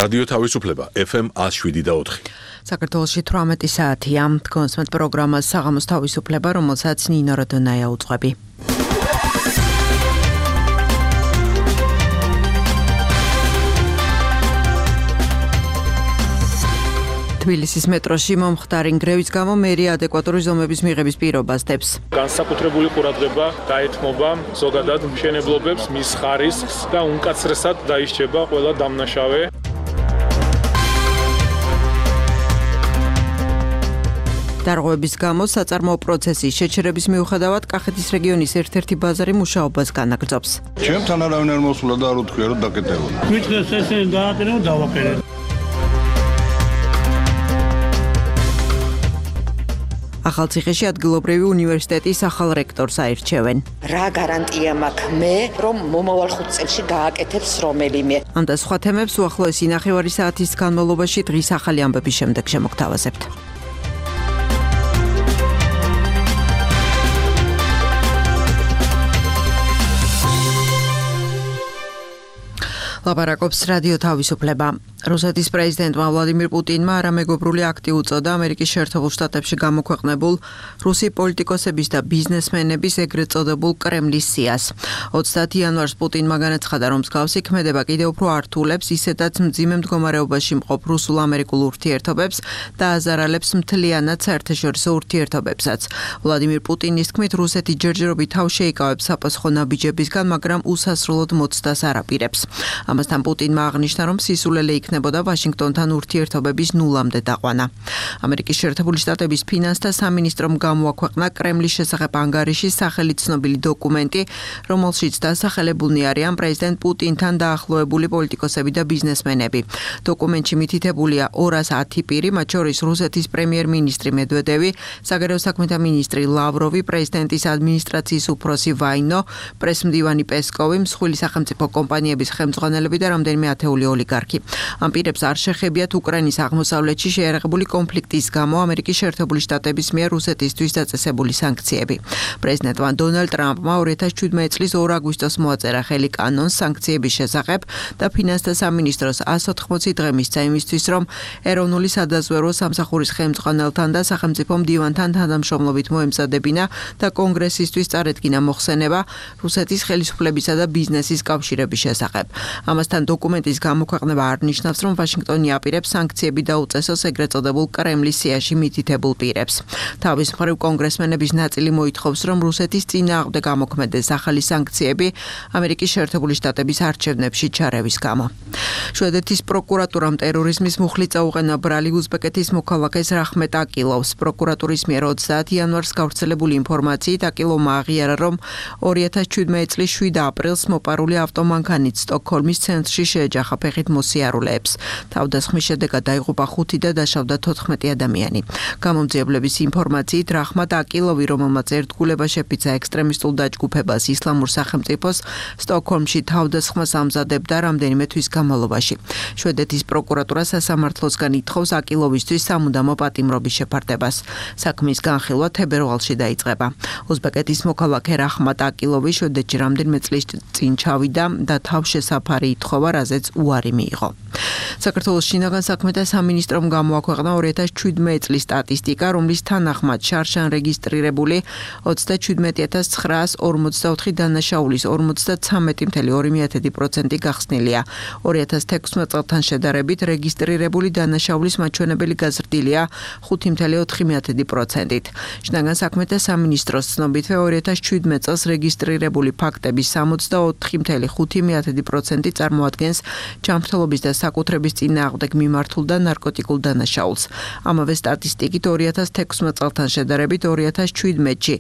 რადიო თავისუფლება FM 107.4. საქართველოში 18 საათია. კონსმეთ პროგრამას საღამოს თავისუფლება, რომელსაც ნინო როდონაია უძღვები. თბილისის მეტროში მომხდარი ნგრევის გამო მერია ადეკვატური ზომების მიღების პირობას დებს. განსაკუთრებული ყურადღება დაეთმობა ზოგადად მშენებლობებს, მის ხარისხს და უმკაცრესად დაისჯება ყველა დამნაშავე. დარღვევების გამო საწარმოო პროცესის შეჩერების მიუხედავად კახეთის რეგიონის ერთ-ერთი ბაზარი მუშაობას განაგრძობს. ჩემთან არავინ არ მოსულა და არ უთქვია რომ დაკეტებოდი. მითხეს ესე დააკეთო დავაკეთე. ახალციხეში ადგილობრივი უნივერსიტეტის ახალ რექტორს აირჩევენ. რა გარანტია მაქვს მე, რომ მომავალ 5 წელში გააკეთებს რომელიმე. ამ და სხვა თემებს უახლოესი ნახევარი საათის განმავლობაში დღის ახალი ამბების შემდეგ შემოგთავაზებთ. ლაპარაკობს რადიო თავისუფლება. რუსეთის პრეზიდენტმა ვლადიმირ პუტინმა არამეგობრული აქტი უწოდა ამერიკის შეერთებულ შტატებში გამოქვეყნებულ რუსი პოლიტიკოსების და ბიზნესმენების ეგრეთ წოდებულ კრემლის სიას. 30 იანვარს პუტინმა განაცხადა, რომ მსგავსი ქმედება კიდევ უფრო ართულებს ისედაც მძიმე მდგომარეობაში მყოფ რუსულ-ამერიკულ ურთიერთობებს და აზარალებს მთლიანად საერთაშორისო ურთიერთობებსაც. ვლადიმირ პუტინის თქმით, რუსეთი ჯერჯერობით თავს შეიკავებს საფასხო ნაბიჯებისგან, მაგრამ უსასრულოდ მოცდას არ აპირებს. ამასთან პუტინმა აღნიშნა, რომ სისულელე იქნებოდა ვაშინგტონთან ურთიერთობების ნულამდე დაყვანა. ამერიკის შეერთებული შტატების ფინანსთა სამინისტრომ გამოაქვეყნა კრემლის შესახებ ანგარიშის სახელით ცნობილი დოკუმენტი, რომელშიც დასახელებულნი არიან პრეზიდენტ პუტინთან დაახლოებული პოლიტიკოსები და ბიზნესმენები. დოკუმენტში მითითებულია 210 პირი, მათ შორის რუსეთის პრემიერ-მინისტრი მედვედევი, საგარეო საქმეთა მინისტრი ლავროვი, პრეზიდენტის ადმინისტრაციის უფროსი ვაინო, პრესმდივანი პესკოვი, მსხვილი სახელმწიფო კომპანიების ხელმძღვანელები და რამდენიმე ათეული ოლიგარქი. ამ პირებს არ შეხებიათ უკრაინის აღმოსავლეთში შეერაღებული კონფლიქტის გამო ამერიკის შეერთებული შტატების მიერ რუსეთისთვის დაწესებული სანქციები. პრეზიდენტმა დონალდ ტრამპმა 2017 წლის 2 აგვისტოს მოაწერა ხელი კანონს სანქციების შესახებ და ფინანსთა სამინისტროს 180 დღე მისცა იმისთვის, რომ ეროვნული სადაზვერვო სამსახურის ხელმძღვანელთან და სახელმწიფო მდივანთან თანამშრომლობით მოემზადებინა და კონგრესისთვის წარედგინა მოხსენება რუსეთის ხელისუფლებისა და ბიზნესის კავშირების შესახებ. ამასთან დოკუმენტის გამოქვეყნება არ ნიშნავს, რომ ვაშინგტონი აპირებს სანქციები დაუწესოს ეგრეთ წოდებულ კრემლის სიაში მითითებულ პირებს. თავის მხრივ კონგრესმენების ნაწილი მოითხოვს, რომ რუსეთის წინააღმდეგ ამოქმედეს ახალი სანქციები ამერიკის შეერთებული შტატების არჩევნებში ჩარევის გამო. შვედეთის პროკურატურამ ტერორიზმის მუხლი წაუყენა ბრალი უზბეკეთის მოქალაქეს რაჰმეტ აკილოვს. პროკურატურის მიერ 30 იანვარს გავრცელებული ინფორმაციით აკილოვმა აღიარა, რომ 2017 წლის 7 აპრილს მოპარული ავტომანქანით სტოკჰოლმის ცენტრში შეეჯახა ფეხით მოსიარულეებს. თავდასხმის შედეგად დაიღუპა 5 და დაშავდა 14 ადამიანი. გამომძიებლების ინფორმაციით რაჰმატ აკილოვი, რომელმაც ერთგულება შეფიცა ექსტრემისტულ დაჯგუფებას ისლამურ სახელმწიფოს, სტოკჰოლმში თავდასხმას ამზადებდა რამდენიმე თვის განმავლობაში. შვედეთის პროკურატურა სასამართლოსგან ითხოვს აკილოვისთვის სამუდამო პატიმრობის შეფარდებას. საქმის განხილვა თებერვალში დაიწყება. უზბეკეთის მოქალაქე რაჰმატ აკილოვი შვედეთში რამდენიმე წლის წინ ჩავიდა და თავშესაფარი ითხოვა, რაზეც უარი მიიღო. საქართველოს შინაგან საქმეთა სამინისტრომ გამოაქვეყნა 2017 წლის სტატისტიკა, რომლის თანახმად შარშან რეგისტრირებული 379.944 დანაშაულის 53.2% გახსნილია. 2016 წელთან შედარებით რეგისტრირებული დანაშაულის მაჩვენებელი გაზრდილია 5.4%-ით. შინაგან საქმეთა სამინისტროს ცნობითვე 2017 წელს რეგისტრირებული ფაქტების 64.5% წარმოადგენს ჯანმრთელობის და საკუთრების წინააღმდეგ მიმართულ და ნარკოტიკულ დანაშაულს. ამავე სტატისტიკით 2016 წელთან შედარებით 2017-ში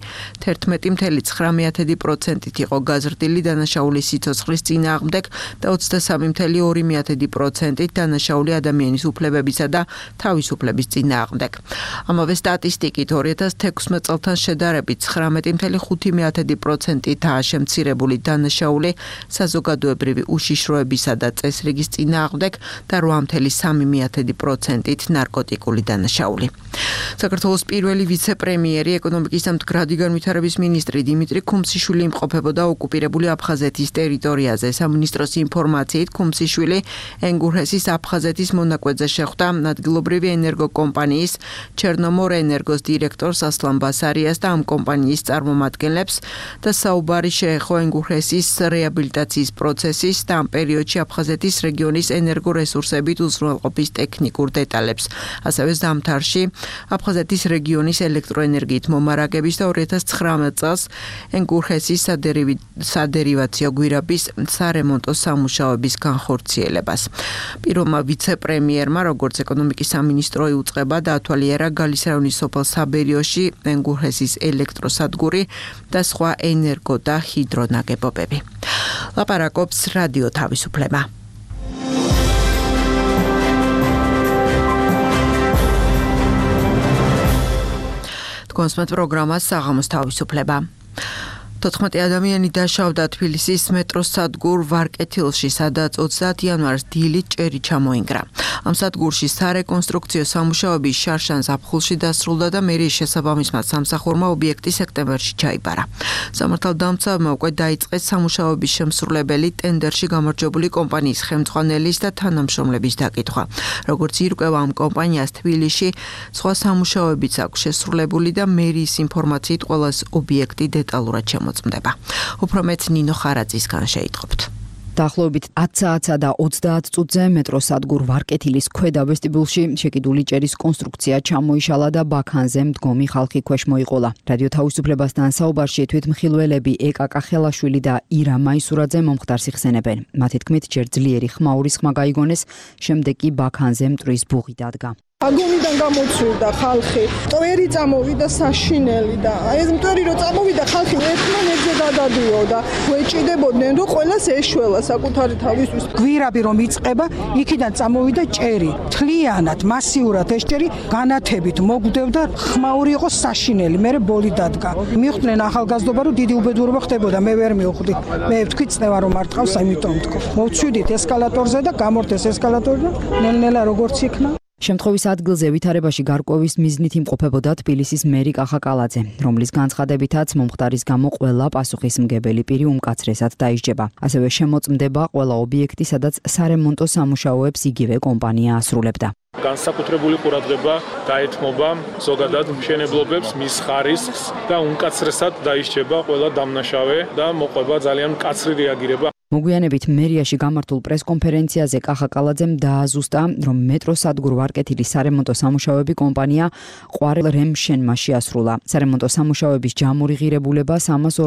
11.9%-ით იყო გაზრდილი დანაშაულის სიცოცხლის წინააღმდეგ და 23.2%-ით დანაშაული ადამიანის უფლებებისა და თავისუფლების წინააღმდეგ. ამავე სტატისტიკით 2016 წელთან შედარებით 19.5%-ითაა შემცირებული დანაშაული საზოგადოებრივი უშიშროებისა და წესრიგის წინააღმდეგ და 8.3%-ით ნარკოტიკული დანაშაული. საქართველოს პირველი ვიცე-პრემიერი, ეკონომიკის და მდგრადი განვითარების მინისტრი დიმიტრი ქუმსიშვილი იმყოფებოდა ოკუპირებული აფხაზეთის ტერიტორიაზე. სამინისტროს ინფორმაციით ქუმსიშვილი ენგურჰესის აფხაზეთის მონაკვეთზე შეხვდა ადგილობრივი ენერგოკომპანიის ჩერნომორ ენერგოს დირექტორს ასლან ბასარიას და ამ კომპანიის წარმომადგენლებს და საუბარი შეეხო ენგურჰესის რეაბილიტაციის პროცესის და ამ პერიოდში აფხაზეთის რეგიონის ენერგორესურსებით უზრუნველყოფის ტექნიკურ დეტალებს. ასევე ზამთარში აფხაზეთის რეგიონის ელექტროენერგიით მომარაგების და 2019 წელს ენგურჰესის სადერივაციო გვირაბის სარემონტო სამუშაოების განხორციელებას. პირველმა ვიცე-პრემიერმა, როგორც ეკონომიკის სამინისტრო იუწყება და ათვალიერა გალის რაიონის სოფელ საბერიოში ენგურჰესის ელექტროსადგური და სხვა ენერგო და ჰიდრონაგებობები. ლაპარაკობს რადიო თავისუფლება. კონსმეთ პროგრამას საღამოს თავისუფლება. 14 ადამიანი დაშავდა თბილისის მეტროს სადგურ ვარკეთილში, სადაც 30 იანვარს დილით ჭერი ჩამოინგრა. ამ სადგურში სარეკონსტრუქციო სამუშაოები შარშან-ზაფხულში დასრულდა და მერიის შესაბამისად სამსახურმა ობიექტი სექტემბერში ჩაიბარა. სამართალდამცავმა უკვე დაიწყეს სამუშაოების შემსრულებელი ტენდერში გამარჯვებული კომპანიის ხელმძღვანელის და თანამშრომლების დაკითხვა. როგორც ირკვევა, ამ კომპანიას თბილისში სხვა სამუშაოებიც აქვს შესრულებული და მერიის ინფორმაციით ყველას ობიექტი დეტალურად შემოწმდება. უფრო მეტ ნინო ხარაძისგან შეიტყობთ. დაახლოებით 10 საათსა და 30 წუთზე მეტროს სადგურ ვარკეთილის ქვედა ვესტიბულში შეკიდული ჭერის კონსტრუქცია ჩამოიშალა და ბაქანზე მდგომი ხალხი ქვეშ მოიყოლა. რადიო თავისუფლებასთან საუბარში თვითმხილველები ეკაკა ხელაშვილი და ირა მაისურაძე მომხდარს იხსენებენ. მათი თქმით, ჯერ ძლიერი ხმაურის ხმა გაიგონეს, შემდეგ კი ბაქანზე მტვრის ბუღი დადგა. აგონიდან გამოცურდა ხალხი, მტვერი წამოვიდა საშინელი და ეს მტვერი რო წამოვიდა ხალხი ერთმანეთზე გადადიოდა, გვეჭიდებოდნენ რომ ყველას ეშველა საკუთარი თავისთვის. გვირაბი რომ იწყება, იქიდან წამოვიდა ჭერი. თლიანად, მასიურად ეს ჭერი განათებით მოგვდევდა, ხმაური იყო საშინელი, მერე ბოლი დადგა. მივხვდნენ ახალგაზრდობა რომ დიდი უბედურება ხდებოდა, მე ვერ მივხვდი. მე ვთქვი წნევა რომ არ ტყავს, ამიტომ ვთქო. მოვცვიდით ესკალატორზე და გამორთეს ესკალატორი და ნელ-ნელა როგორც იქნა. შემთხვევის ადგილზე ვითარებაში გარკვევის მიზნით იმყოფებოდა თბილისის მერი კახა კალაძე, რომლის განცხადებითაც მომხდარის გამო ყველა პასუხისმგებელი პირი უმკაცრესად დაისჯება. ასევე შემოწმდება ყველა ობიექტი, სადაც სარემონტო სამუშაოებს იგივე კომპანია ასრულებდა. განსაკუთრებული ყურადღება გაეთმობა ზოგადად მშენებლობებს, მის ხარისხს და უმკაცრესად დაისჯება ყველა დამნაშავე და მოყვება ძალიან მკაცრი რეაგირება. მოგვიანებით მერიაში გამართულ პრესკონფერენციაზე კახა კალაძემ დააზუსტა, რომ მეტროს სადგურ ვარკეთილის სარემონტო სამუშაოები კომპანია ყვარელ რემშენმა შეასრულა. სარემონტო სამუშაოების ჯამური ღირებულება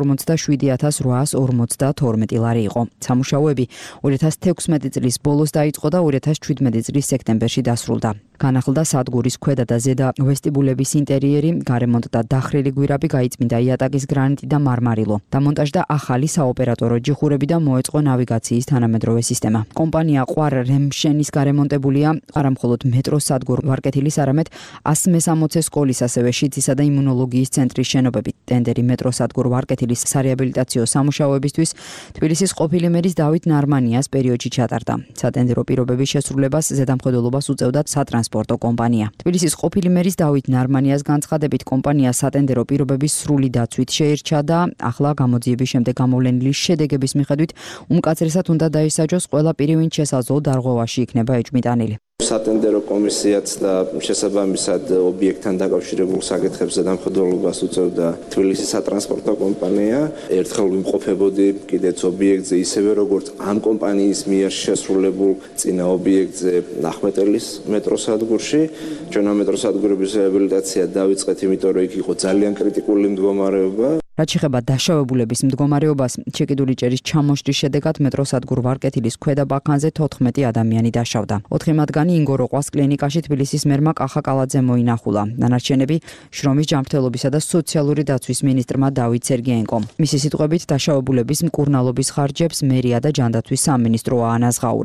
347.852 ლარი იყო. სამუშაოები 2016 წლის ბოლოს დაიწყო და 2017 წლის სექტემბერში დასრულდა. განახლდა სადგურის ქვედა და ზედა ვესტიბულების ინტერიერი, გარემონტდა დახრილი გვირაბი, გაიწმინდა იატაკის გრანიტი და მარმარილო. დამონტაჟდა ახალი საოპერატორო ჯიხურები და მოეწყო ნავიგაციის თანამედროვე სისტემა. კომპანია ყვარ რემშენის გარემონტებულია არა მხოლოდ მეტროს სადგურ ვარკეთილის, არამედ 160 სკოლის, ასევე შიცისა და იმუნოლოგიის ცენტრის შენობები. ტენდერი მეტროს სადგურ ვარკეთილის სარეაბილიტაციო სამუშაოებისთვის თბილისის ყოფილი მერის დავით ნარმანიას პერიოდში ჩატარდა. სატენდერო პირობების შესრულებას ზედამხედველობას უწევდა სატრანსპორტო კომპანია. თბილისის ყოფილი მერის დავით ნარმანიას განცხადებით, კომპანია სატენდერო პირობების სრული დაცვით შეირჩა და ახლა გამოძიების შემდეგ გამოვლენილი შედეგების მიხედვით უმკაცრესად უნდა დაისაჯოს ყველა პირი, ვინც შესაძლო დარღვევაში იქნება ეჭვმიტანილი. სატენდერო კომისიაც და შესაბამისად ობიექტთან დაკავშირებულ საკითხებს ზედამხედველობას უწევდა თბილისის სატრანსპორტო კომპანია. ერთხელ ვიმყოფებოდი კიდეც ობიექტზე, ისევე როგორც ამ კომპანიის მიერ შესრულებულ წინა ობიექტზე ნახმეტელის მეტროს სადგურში. ჩვენ ამ მეტროს სადგურების რეაბილიტაცია დავიწყეთ, იმიტომ რომ იქ იყო ძალიან კრიტიკული მდგომარეობა. რაც შეეხება დაშავებულების მდგომარეობას, შეკიდული ჭერის ჩამოშლის შედეგად მეტროს სადგურ ვარკეთილის ქვედა ბაქანზე 14 ადამიანი დაშავდა. 4 მათგანი ინგოროყვას კლინიკაში თბილისის მერმა კახა კალაძემ მოინახულა. დანარჩენები შრომის ჯანმრთელობისა და სოციალური დაცვის მინისტრმა დავით სერგეენკომ. მისი სიტყვებით, დაშავებულების მკურნალობის ხარჯებს მერია და ჯანდაცვის სამინისტრო აანაზღაურებს.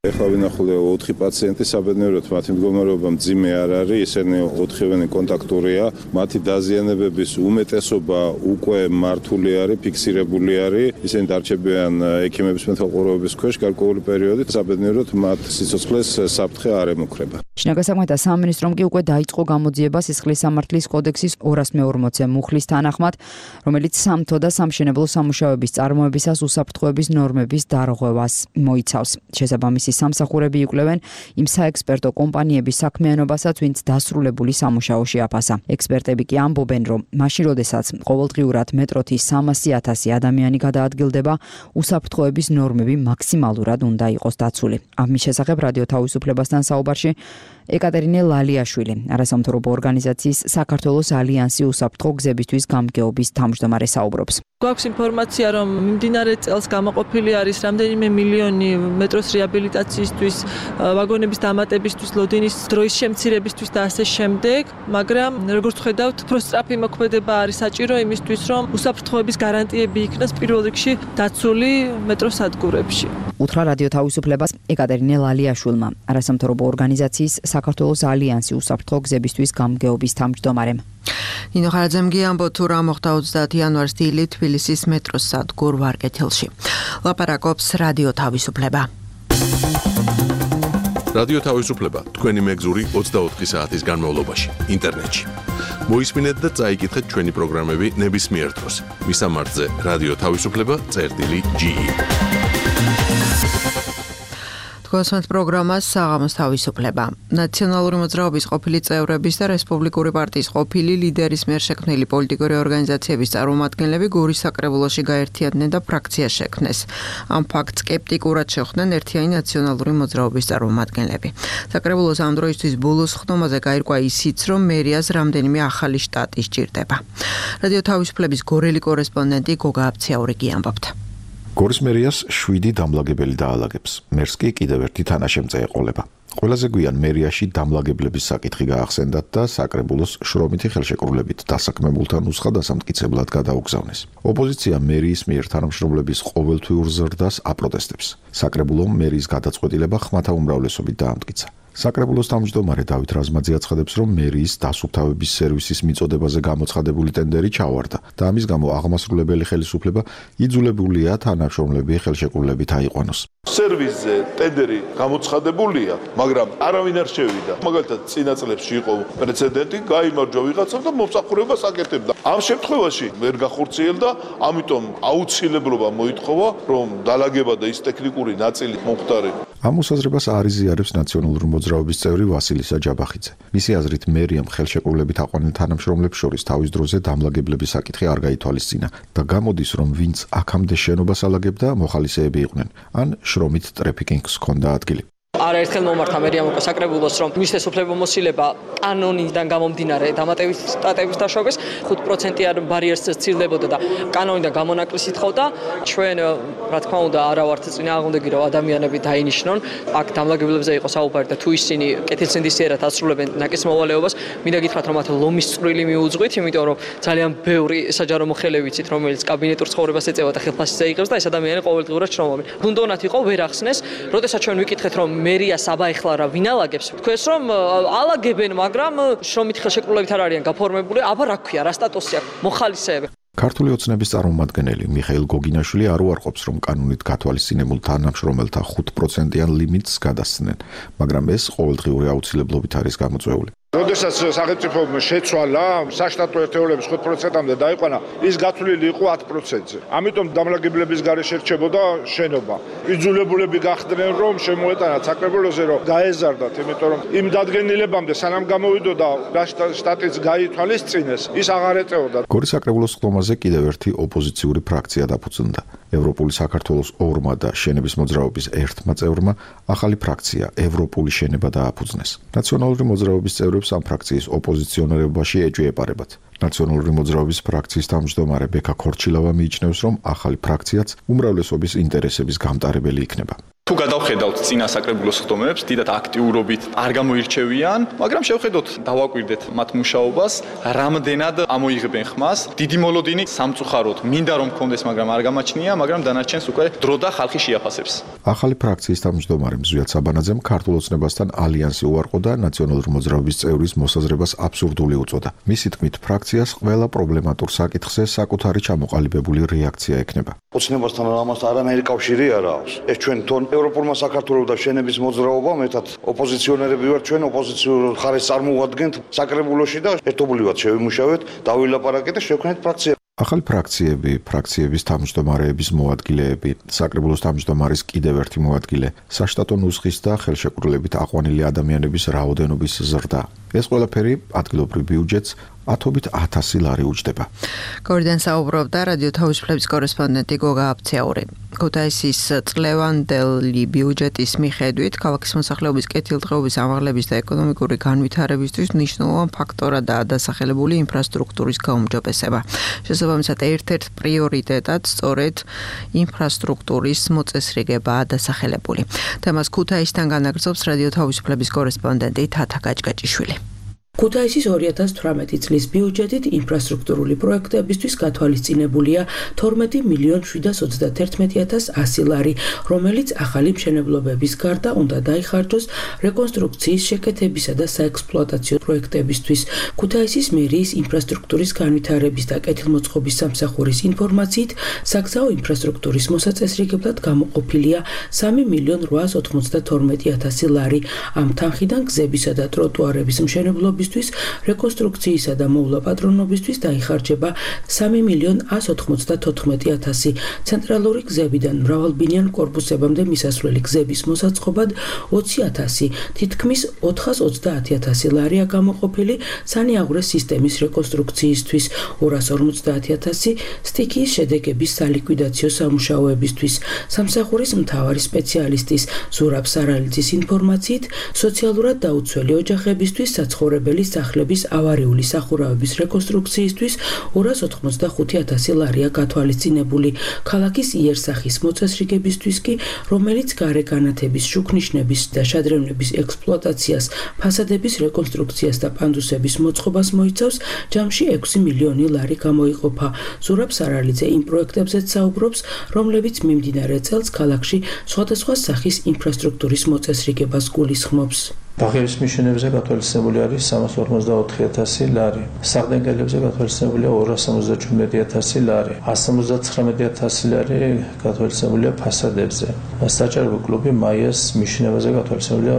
ეხლა ვინახულე 4 პაციენტი საბედნიეროდ მათი მდგომარეობა მძიმე არ არის, ისინი 4-ვენი კონტაქტურია, მათი დაზიანებების უმეტესობა უკვე მართული არის, ფიქსირებული არის, ისინი დარჩებიან ექიმების მეთვალყურეობის ქვეშ გარკვეული პერიოდით, საბედნიეროდ მათ სიცოცხლეს საფრთხე არ ემუქრება. შინაგან საქმეთა სამინისტრომ კი უკვე დაიწყო გამოძიება სისხლის სამართლის კოდექსის 240-ე მუხლის თანახმად, რომელიც სამთო და სამშენებლო სამუშაოების წარმოებისას უსაფრთხოების ნორმების დარღვევას მოიცავს. შესაბამისი სამსახურები იკვლევენ იმ საექსპერტო კომპანიების საქმიანობასაც, ვინც დასრულებული სამუშაოში აფასა. ექსპერტები კი ამბობენ, რომ მაშინ, როდესაც ყოველდღიურად მეტროთი 300,000 ადამიანი გადაადგილდება, უსაფრთხოების ნორმები მაქსიმალურად უნდა იყოს დაცული. ამის შესახებ რადიო თავისუფლებასთან საუბარში ეკატერინე ლალიაშვილი, არასამთავრობო ორგანიზაციის საქართველოს ალიანსი უსაფრთხო გზებისთვის გამგეობის თავმჯდომარე საუბრობს. გვაქვს ინფორმაცია, რომ მიმდინარე წელს გამოყოფილი არის რამდენიმე მილიონი მეტროს რეაბილიტაციისთვის, ვაგონების დამატებისთვის, ლოდინის დროის შემცირებისთვის და ასე შემდეგ, მაგრამ როგორც ხედავთ, უფრო სწრაფი მოქმედება არის საჭირო იმისთვის, რომ უსაფრთხოების გარანტიები იქნას პირველ რიგში დაცული მეტროს სადგურებში. უთხრა რადიო თავისუფლებას ეკატერინე ლალიაშვილმა, არასამთავრობო ორგანიზაციის საქართველოს ალიანსი უსაფრთხო გზებისთვის გამგეობის თავმჯდომარემ. ნინო ხარაძემ გიამბო თუ რა მოხდა 30 იანვარს დილით თბილისის მეტროს სადგურ ვარკეთილში. ლაპარაკობს რადიო თავისუფლება. რადიო თავისუფლება თქვენი მეგზური 24 საათის განმავლობაში ინტერნეტში. მოისმინეთ და წაიკითხეთ ჩვენი პროგრამები ნებისმიერ დროს. მისამართზე რადიო თავისუფლება.ge. გასმენთ პროგრამას საღამოს თავისუფლება. ნაციონალური მოძრაობის ყოფილი წევრების და რესპუბლიკური პარტიის ყოფილი ლიდერის მიერ შექმნილი პოლიტიკური ორგანიზაციების წარმომადგენლები გორის საკრებულოში გაერთიანდნენ და ფრაქცია შექმნეს. ამ ფაქტს სკეპტიკურად შეხვდნენ ერთიანი ნაციონალური მოძრაობის წარმომადგენლები. საკრებულოს ამ დროისთვის ბოლოს ხდომაზე გაირკვა ისიც, რომ მერიას რამდენიმე ახალი შტატი სჭირდება. რადიო თავისუფლების გორელი კორესპონდენტი გოგა აბციაური გიამბობთ. გორის მერიას 7 დამლაგებელი დაალაგებს. მერს კი კიდევ ერთი თანაშემწე ეყოლება. ყველაზე გვიან მერიაში დამლაგებლების საკითხი გაახსენდათ და საკრებულოს შრომითი ხელშეკრულებით დასაქმებულთა ნუსხა დასამტკიცებლად გადაუგზავნეს. ოპოზიცია მერიის მიერ თანამშრომლების ყოველთვიურ ზრდას აპროტესტებს. საკრებულომ მერიის გადაწყვეტილება ხმათა უმრავლესობით დაამტკიცა. საკრებულოს თავმჯდომარე დავით რაზმაძე აცხადებს, რომ მერიის დასუფთავების სერვისის მიწოდებაზე გამოცხადებული ტენდერი ჩავარდა და ამის გამო აღმასრულებელი ხელისუფლება იძულებულია თანამშრომლები ხელშეკრულებით აიყვანოს. სერვისზე ტენდერი გამოცხადებულია, მაგრამ არავინ არ შევიდა. მაგალითად, წინა წლებში იყო პრეცედენტი, გაიმარჯვა ვიღაცამ და მომსახურებას აკეთებდა. ამ შემთხვევაში ვერ გახორციელდა, ამიტომ აუცილებლობა მოითხოვა, რომ დალაგება და ის ტექნიკური ნაწილი მომხდარიყო. ამ მოსაზრებას არ იზიარებს ნაციონალური მოძრაობის წევრი ვასილისა ჯაბახიძე. მისი აზრით, მერიამ ხელშეკრულებით აყვანილ თანამშრომლებს შორის თავის დროზე დამლაგებლების საკითხი არ გაითვალისწინა და გამოდის, რომ ვინც აქამდე შენობას ალაგებდა, მოხალისეები იყვნენ, ან შრომით ტრაფიკინგს ჰქონდა ადგილი. არაერთხელ მომართა მერიამ უკვე საკრებულოს, რომ მისცეს უფლებამოსილება კანონიდან გამომდინარე დამატების სტატების დაშავებას 5%-იან ბარიერს ცილდებოდა და კანონიდან გამონაკლისი თხოვდა. ჩვენ, რა თქმა უნდა, არა ვართ წინააღმდეგი, რომ ადამიანები დაინიშნონ. აქ დამლაგებლებზე იყო საუბარი და თუ ისინი კეთილსინდისიერად ასრულებენ ნაკის მოვალეობას, მინდა გითხრათ, რომ მათ ლომის წვრილი მიუძღვით, იმიტომ რომ ძალიან ბევრი საჯარო მოხელე ვიცით, რომელიც კაბინეტურ ცხოვრებას ეწევა და ხელფასზე იღებს და ეს ადამიანები ყოველდღიურად შრომობენ. ბუნდოვნად იყო ვერ ახსნეს, როდესაც ჩვენ ვიკითხეთ, რომ მერია საბა ეხლა რა ვინ ალაგებს? თქვენს რომ ალაგებენ, მაგრამ შრომით ხელშეკრულებით არ არიან გაფორმებული, აბა რა ქვია, რა სტატუსი აქვს მოხალისეები. ქართული ოცნების წარმომადგენელი მიხეილ გოგინაშვილი არ უარყოფს, რომ კანონით გათვალისწინებულ თანამშრომელთა 5%-იან ლიმიტს გადასცნენ, მაგრამ ეს ყოველდღიური აუცილებლობით არის გამოწვეული. როდესაც სახელმწიფომ შეცვალა საშტატო ერთეულების 5%-ამდე დაიყვანა, ის გათვლილი იყო 10%-ზე. ამიტომ დამლაგებლების გარეშე რჩებოდა შენობა. იძულებულები გახდნენ, რომ შემოეტანათ საკრებულოზე, რომ გაეზარდათ, იმიტომ რომ იმ დადგენილებამდე სანამ გამოვიდოდა და შტატიც გაითვალისწინეს, ის აღარ ეწეოდა. გორის საკრებულოს ხდომაზე კიდევ ერთი ოპოზიციური ფრაქცია დაფუძნდა. ევროპული საქართველოს ორმა და შენების მოძრაობის ერთმა წევრმა ახალი ფრაქცია ევროპული შენება დააფუძნეს. ნაციონალური მოძრაობის წევრებს ამ ფრაქციის ოპოზიციონერებაში ეჭვი ეპარებათ. ნაციონალური მოძრაობის ფრაქციის თავმჯდომარე ბექა ქორჩილავა მიიჩნევს, რომ ახალი ფრაქციაც უმრავლესობის ინტერესების გამტარებელი იქნება. თუ გადავხედავთ წინა საკრებულოს ხდომებს, დიდად აქტიურობით არ გამოირჩევიან, მაგრამ შევხედოთ, დავაკვირდეთ მათ მუშაობას, რამდენად ამოიღებენ ხმას. დიდი მოლოდინი სამწუხაროდ მინდა რომ მქონდეს, მაგრამ არ გამაჩნია, მაგრამ დანარჩენს უკვე დრო და ხალხი შეაფასებს. ახალი ფრაქციის თავმჯდომარე მზვიად საბანაძემ ქართულ ოცნებასთან ალიანსი უარყო და ნაციონალური მოძრაობის წევრის მოსაზრებას აბსურდული უწოდა. მისი თქმით, ფრაქციას ყველა პრობლემატურ საკითხზე საკუთარი ჩამოყალიბებული რეაქცია ექნება. ოცნებასთან ამასთან არანაირი კავშირი არ აქვს. ეს ჩვენ თვითონ ევროპულმა საქართველოს და შენების მოძრაობამ ერთად ოპოზიციონერები ვართ, ჩვენ ოპოზიციურ მხარეს წარმოვადგენთ საკრებულოში და ერთობლივად შევიმუშავეთ, დავილაპარაკეთ და შევქმნით ფრაქცია. ახალი ფრაქციების თავმჯდომარეების მოადგილეები, საკრებულოს თავმჯდომარის კიდევ ერთი მოადგილე, საშტატო ნუსხის და ხელშეკრულებით აყვანილი ადამიანების რაოდენობის ზრდა. ეს ყველაფერი ადგილობრივ ბიუჯეტს ათობით 1000 ლარი უჯდება. გორდან საუბრობდა რადიო თავისუფლების კორესპონდენტი გოგა აბცეური. ქუთაისის წლევანდელი ბიუჯეტის მიხედვით, ქალაქის მოსახლეობის კეთილდღეობის ამაღლების და ეკონომიკური განვითარებისთვის მნიშვნელოვან ფაქტორადაა დასახელებული ინფრასტრუქტურის გაუმჯობესება. შესაბამისად, ერთ-ერთ პრიორიტეტად სწორედ ინფრასტრუქტურის მოწესრიგებაა დასახელებული. თემას ქუთაისთან განაგრძობს რადიო თავისუფლების კორესპონდენტი თათა გაჭგაჭიშვილი. ქუთაისის 2018 წლის ბიუჯეტით ინფრასტრუქტურული პროექტებისთვის გათვალისწინებულია 12.731.100 ლარი, რომელიც ახალი მშენებლობების გარდა უნდა დაიხარჯოს რეკონსტრუქციის, შეკეთებისა და საექსპლუატაციო პროექტებისთვის. ქუთაისის მერიის ინფრასტრუქტურის განვითარების და კეთილმოწყობის სამსახურის ინფორმაციით, საგზაო ინფრასტრუქტურის მოსაწესრიგებლად გამოყოფილია 3.892.000 ლარი. ამ თანხიდან გზებისა და ტროტუარების მშენებლობის რეკონსტრუქციისა და მოვლა პატრონობისთვის დაიხარჯება 3.194.000, ცენტრალური გზებიდან მრავალბინიან კორპუსებამდე მისასვლელი გზების მოსაწყობად 20.000, თითქმის 430.000 ლარია გამოყოფილი სანიაღვრეს სისტემის რეკონსტრუქციისთვის, 250.000 სტიქიის შედეგების სალიკვიდაციო სამუშაოებისთვის. სამსახურის მთავარი სპეციალისტის ზურაბ სარალიძის ინფორმაციით, სოციალურად დაუცველი ოჯახებისთვის საცხოვრებელი სახლების ავარიული სახურავების რეკონსტრუქციისთვის 285.000 ლარია გათვალისწინებული. ქალაქის იერსახის მოწესრიგებისთვის კი, რომელიც გარეგანათების, შუქნიშნების და შადრევნების ექსპლუატაციას, ფასადების რეკონსტრუქციას და პანდუსების მოწყობას მოიცავს, ჯამში 6 მილიონი ლარი გამოიყოფა. ზურაბ სარალიძე იმ პროექტებზეც საუბრობს, რომლებიც მიმდინარე წელს ქალაქში სხვადასხვა სახის ინფრასტრუქტურის მოწესრიგებას გულისხმობს. ბაღების მიშენებზე გათვალისწინებული არის 354.000 ლარი. საყრდენკელებზე გათვალისწინებულია 277.000 ლარი. 179.000 ლარი გათვალისწინებულია ფასადებზე. საჭარბო კლუბი მაიას მიშენებზე გათვალისწინებულია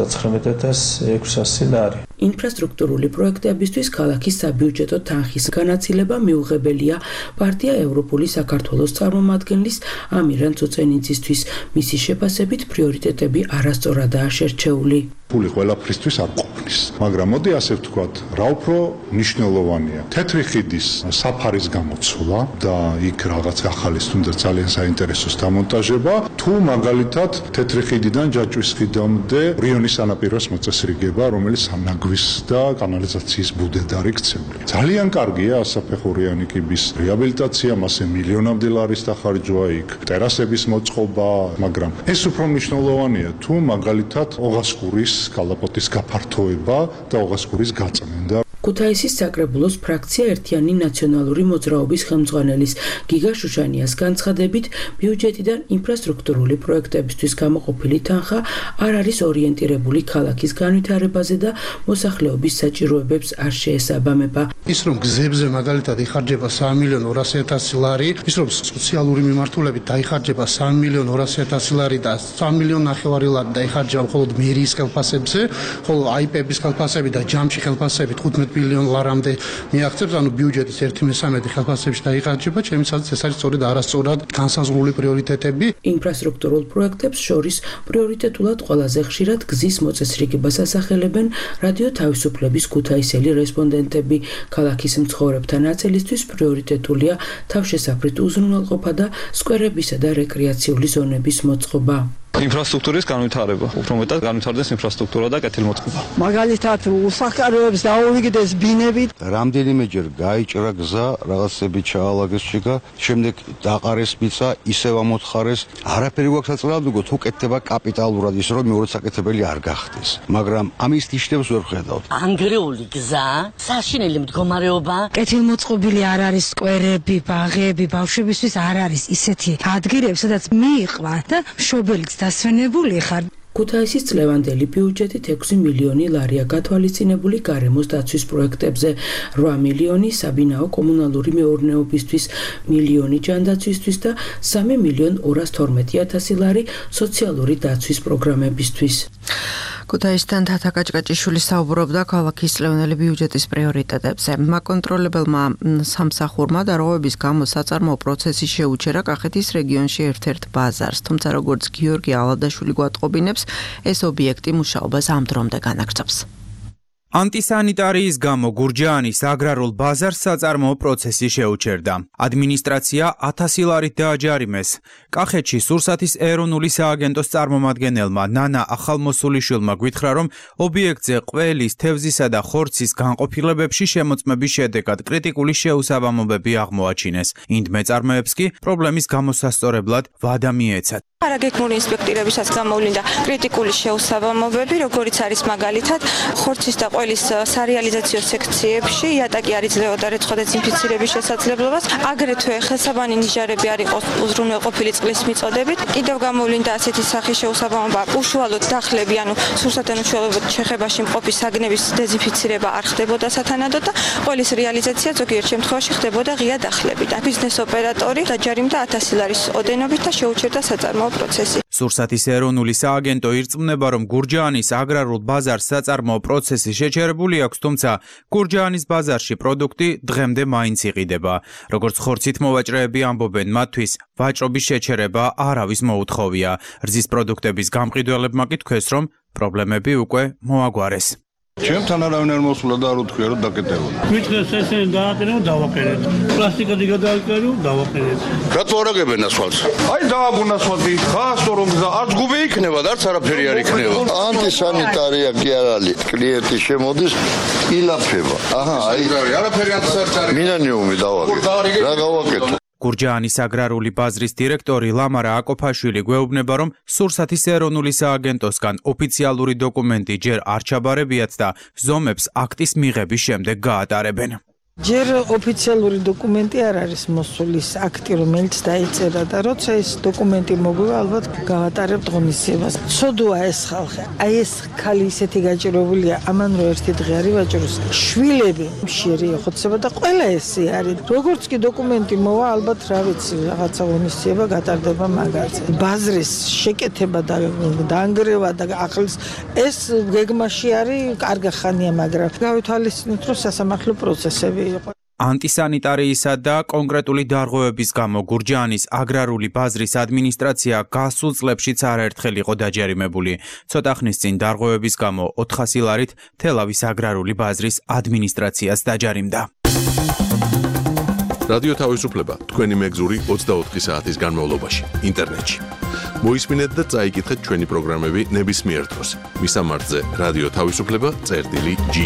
99.600 ლარი. ინფრასტრუქტურული პროექტებისთვის ქალაქის საბიუჯეტო თანხის განაწილება მიუღებელია პარტია ევროპული საქართველოს წარმომადგენლის ამირან წუწენიძისთვის. მისი შეფასებით პრიორიტეტები არასწორადაა შერჩეული. ფული ყველაფრისთვის არ ყოფნის, მაგრამ მოდი ასე ვთქვათ, რა უფრო მნიშვნელოვანია. თეთრი ხიდის საფარის გამოცვლა და იქ რაღაც ახალის თუნდაც ძალიან საინტერესოს დამონტაჟება, თუ მაგალითად თეთრი ხიდიდან ჯაჭვის ხიდამდე რიონის სანაპიროს მოწესრიგება, რომელიც სანაგვის და კანალიზაციის ბუდედ არის ქცეული. ძალიან კარგია ასაფეხურიანი კიბის რეაბილიტაცია, მასე მილიონამდე ლარის დახარჯვა იქ, ტერასების მოწყობა, მაგრამ ეს უფრო მნიშვნელოვანია, თუ მაგალითად ოღასკურის კალაპოტის გაფართოება და ოღასკურის გაწმენდა. ქუთაისის საკრებულოს ფრაქცია ერთიანი ნაციონალური მოძრაობის ხელმძღვანელის გიგა შუშანიას განცხადებით, ბიუჯეტიდან ინფრასტრუქტურული პროექტებისთვის გამოყოფილი თანხა არ არის ორიენტირებული ქალაქის განვითარებაზე და მოსახლეობის საჭიროებებს არ შეესაბამება. ის რომ გზებზე მაგალითად იხარჯება 3.200.000 ლარი, ის რომ სოციალური მიმართულებით დაიხარჯება 3.200.000 ლარი და 3.5 ლარი დაიხარჯება მხოლოდ მერიის ხელფასებზე, ხოლო აიპების ხელფასები და ჯამში ხელფასები 15 მილიონ ლარამდე მიაღწევს, ანუ ბიუჯეტის 1/3 ხელფასებში დაიხარჯება, ჩემი აზრით ეს არის სწორედ არასწორად განსაზღვრული პრიორიტეტები. ინფრასტრუქტურულ პროექტებს შორის პრიორიტეტულად ყველაზე ხშირად გზის მოწესრიგებას ასახელებენ რადიო თავისუფლების ქუთაისელი რესპონდენტები. ქალაქის მცხოვრებთა ნაწილისთვის პრიორიტეტულია თავშესაფრით უზრუნველყოფა და სკვერებისა და რეკრეაციული ზონების მოწყობა. ინფრასტრუქტურის განვითარება, უფრო მეტად განვითარდეს ინფრასტრუქტურა და კეთილმოწყობა. მაგალითად, უსახლკაროებს დაუვიგდეს ბინებით. რამდენიმეჯერ გაიჭრა გზა, რაღაცები ჩაალაგეს შიგა, შემდეგ დაყარეს მიწა, ისევ ამოთხარეს. არაფერი გვაქვს აწლავდგოთ, უკეთდება კაპიტალურად ის, რომ მეორე საკეთებელი არ გახდეს. მაგრამ ამის ნიშნებს ვერ ხედავთ. ანგრეული გზა, საშინელი მდგომარეობა. კეთილმოწყობილი არ არის სკვერები, ბაღები, ბავშვებისთვის არ არის ისეთი ადგილები, სადაც მიიყვა და მშობელიც დასვენებული ხარ. ქუთაისის წლევანდელი ბიუჯეტით 6 მილიონი ლარია გათვალისწინებული გარემოს დაცვის პროექტებზე, 8 მილიონი საბინაო კომუნალური მეურნეობისთვის, მილიონი ჯანდაცვისთვის და 3 მილიონ 212,000 ლარი სოციალური დაცვის პროგრამებისთვის. ქუთაისთან თათა კაჭკაჭიშვილი საუბრობდა ქალაქის წლევანდელი ბიუჯეტის პრიორიტეტებზე. მაკონტროლებელმა სამსახურმა დარღვევების გამო საწარმოო პროცესი შეუჩერა კახეთის რეგიონში ერთ-ერთ ბაზარს, თუმცა როგორც გიორგი ალადაშვილი გვატყობინებს, ეს ობიექტი მუშაობას ამ დრომდე განაგრძობს. ანტისანიტარიის გამო გურჯაანის აგრარულ ბაზარს საწარმოო პროცესი შეუჩერდა. ადმინისტრაცია 1000 ლარით დააჯარიმეს. კახეთში სურსათის ეროვნული სააგენტოს წარმომადგენელმა ნანა ახალმოსულიშვილმა გვითხრა, რომ ობიექტზე ყველის, თევზისა და ხორცის განყოფილებებში შემოწმების შედეგად კრიტიკული შეუსაბამობები აღმოაჩინეს. ინდ მეწარმეებს კი პრობლემის გამოსასწორებლად ვადა მიეცათ. არაგეგმური ინსპექტირებისას გამოვლინდა კრიტიკული შეუსაბამობები, როგორიც არის მაგალითად ხორცის და ყველის სარეალიზაციო სექციებში იატაკი არ იძლეოდა რეცხვა დეზინფიცირების შესაძლებლობას, აგრეთვე ხელსაბანი ნიჟარები არ იყო უზრუნველყოფილი წყლის მიწოდებით. კიდევ გამოვლინდა ასეთი სახის შეუსაბამობა, უშუალოდ დახლები, ანუ სურსათთან უშუალოდ შეხებაში მყოფი საგნების დეზინფიცირება არ ხდებოდა სათანადოდ და ყველის რეალიზაცია ზოგიერთ შემთხვევაში ხდებოდა ღია დახლებიდან. ბიზნეს ოპერატორი დაჯარიმდა 1000 ლარის ოდენობით და შეუჩერდა საწარმოო პროცესი. სურსათის ეროვნული სააგენტო ირწმუნება, რომ გურჯაანის აგრარულ ბაზარს საწარმოო პროცესი შეჩერებული აქვს, თუმცა გურჯაანის ბაზარში პროდუქტი დღემდე მაინც იყიდება. როგორც ხორცით მოვაჭრეები ამბობენ, მათთვის ვაჭრობის შეჩერება არავის მოუთხოვია. რძის პროდუქტების გამყიდველებმა კი თქვეს, რომ პრობლემები უკვე მოაგვარეს. ჩემთან არავინ არ მოსულა და არ უთქვია რომ დაკეტებოდა. მითხეს ესე დააყენო დავაყენეთ. პლასტიკად გადააყენო დავაყენეთ. რატო არ აგებენ ასფალტს? აი დააგუნა ასფალტი. ხასტო რომ გზა არც გუბი იქნება და არც არაფერი არ იქნება. ანტისანიტარია კი არ არის. კლიენტი შემოდის, ილაფება. აჰა, აი არაფერი არ არის. მინანიუმი დავაგეთ. რა გავაკეთო? გურჯაანის აგრარული ბაზრის დირექტორი ლამარა აკოფაშვილი გვეუბნება, რომ სურსათის ეროვნული სააგენტოსგან ოფიციალური დოკუმენტი ჯერ არ ჩაბარებიათ და ზომებს აქტის მიღების შემდეგ გაატარებენ. ჯერ ოფიციალური დოკუმენტი არ არის მოსული, აქტი რომელიც დაიწერა და როცა ეს დოკუმენტი მოგვივა, ალბათ გავატარებთ ღონისძიებას. ცოდოა ეს ხალხი. აი ეს ქალი ისეთი გაჭირებულია, ამან რო ერთი დღე არ ივაჭროს, შვილები მშიერი ეხოცება და ყველა ესე არის. როგორც კი დოკუმენტი მოვა, ალბათ რა ვიცი, რაღაცა ღონისძიება გატარდება მაგაზე. ბაზრის შეკეთება და დაანგრევა და ახლის ეს გეგმაში არის კარგი ხანია, მაგრამ გავითვალისწინოთ, რომ სასამართლო პროცესები ანტისანიტარიისა და კონკრეტული დარღვევების გამო გურჯაანის აგრარული ბაზრის ადმინისტრაცია გასულ წლებშიც არაერთხელ იყო დაჯარიმებული. ცოტა ხნის წინ დარღვევების გამო 400 ლარით თელავის აგრარული ბაზრის ადმინისტრაციას დაჯარიმდა. რადიო თავისუფლება თქვენი მეგზური 24 საათის განმავლობაში ინტერნეტში. მოისმინეთ და წაიკითხეთ ჩვენი პროგრამები ნებისმიერ დროს. მისამართზე რადიო თავისუფლება.ge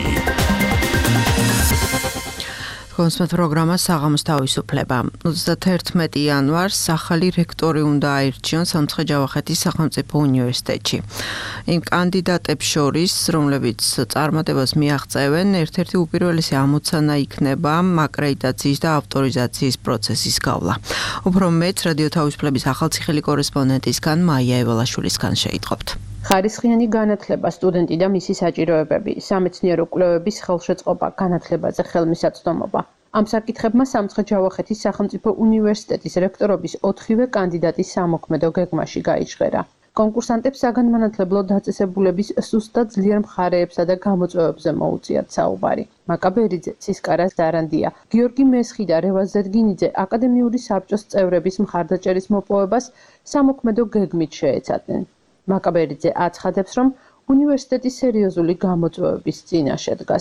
კონსმეთ პროგრამა საღამოს თავისუფლება. 31 იანვარს ახალი რექტორი უნდა აირჩიონ სამცხე-ჯავახეთის სახელმწიფო უნივერსიტეტში. იმ კანდიდატებს შორის, რომლებიც წარმატებას მიაღწევენ, ერთ-ერთი უპირველესი ამოცანა იქნება აკრედიტაციის და ავტორიზაციის პროცესის გავლა. უფრო მეც რადიო თავისუფლების ახალციხელი კორესპონდენტისგან მაია ევალაშვილისგან შეიტყობთ. ხარისხიანი განათლება, სტუდენტი და მისი საჭიროებები, სამეცნიერო კვლევების ხელშეწყობა, განათლებაზე ხელმისაწვდომობა. ამ საკითხებმა სამცხე-ჯავახეთის სახელმწიფო უნივერსიტეტის რექტორობის 4-ვე კანდიდატის სამოქმედო გეგმაში გაიჟღერა. კონკურსანტებს საგანმანათლებლო დაწესებულების სუსტ და ძლიერ მხარეებსა და გამოწვევებზე მოუწიათ საუბარი. მაკაბერიძე, ცისკარას დარანდია, გიორგი მესხი და რევაზ ზედგინიძე აკადემიური საბჭოს წევრების მხარდაჭერის მოპოვებას სამოქმედო გეგმით შეეცადნენ. მაკაბერიძე აცხადებს, რომ უნივერსიტეტი სერიოზული გამოწვევების წინაშე დგას.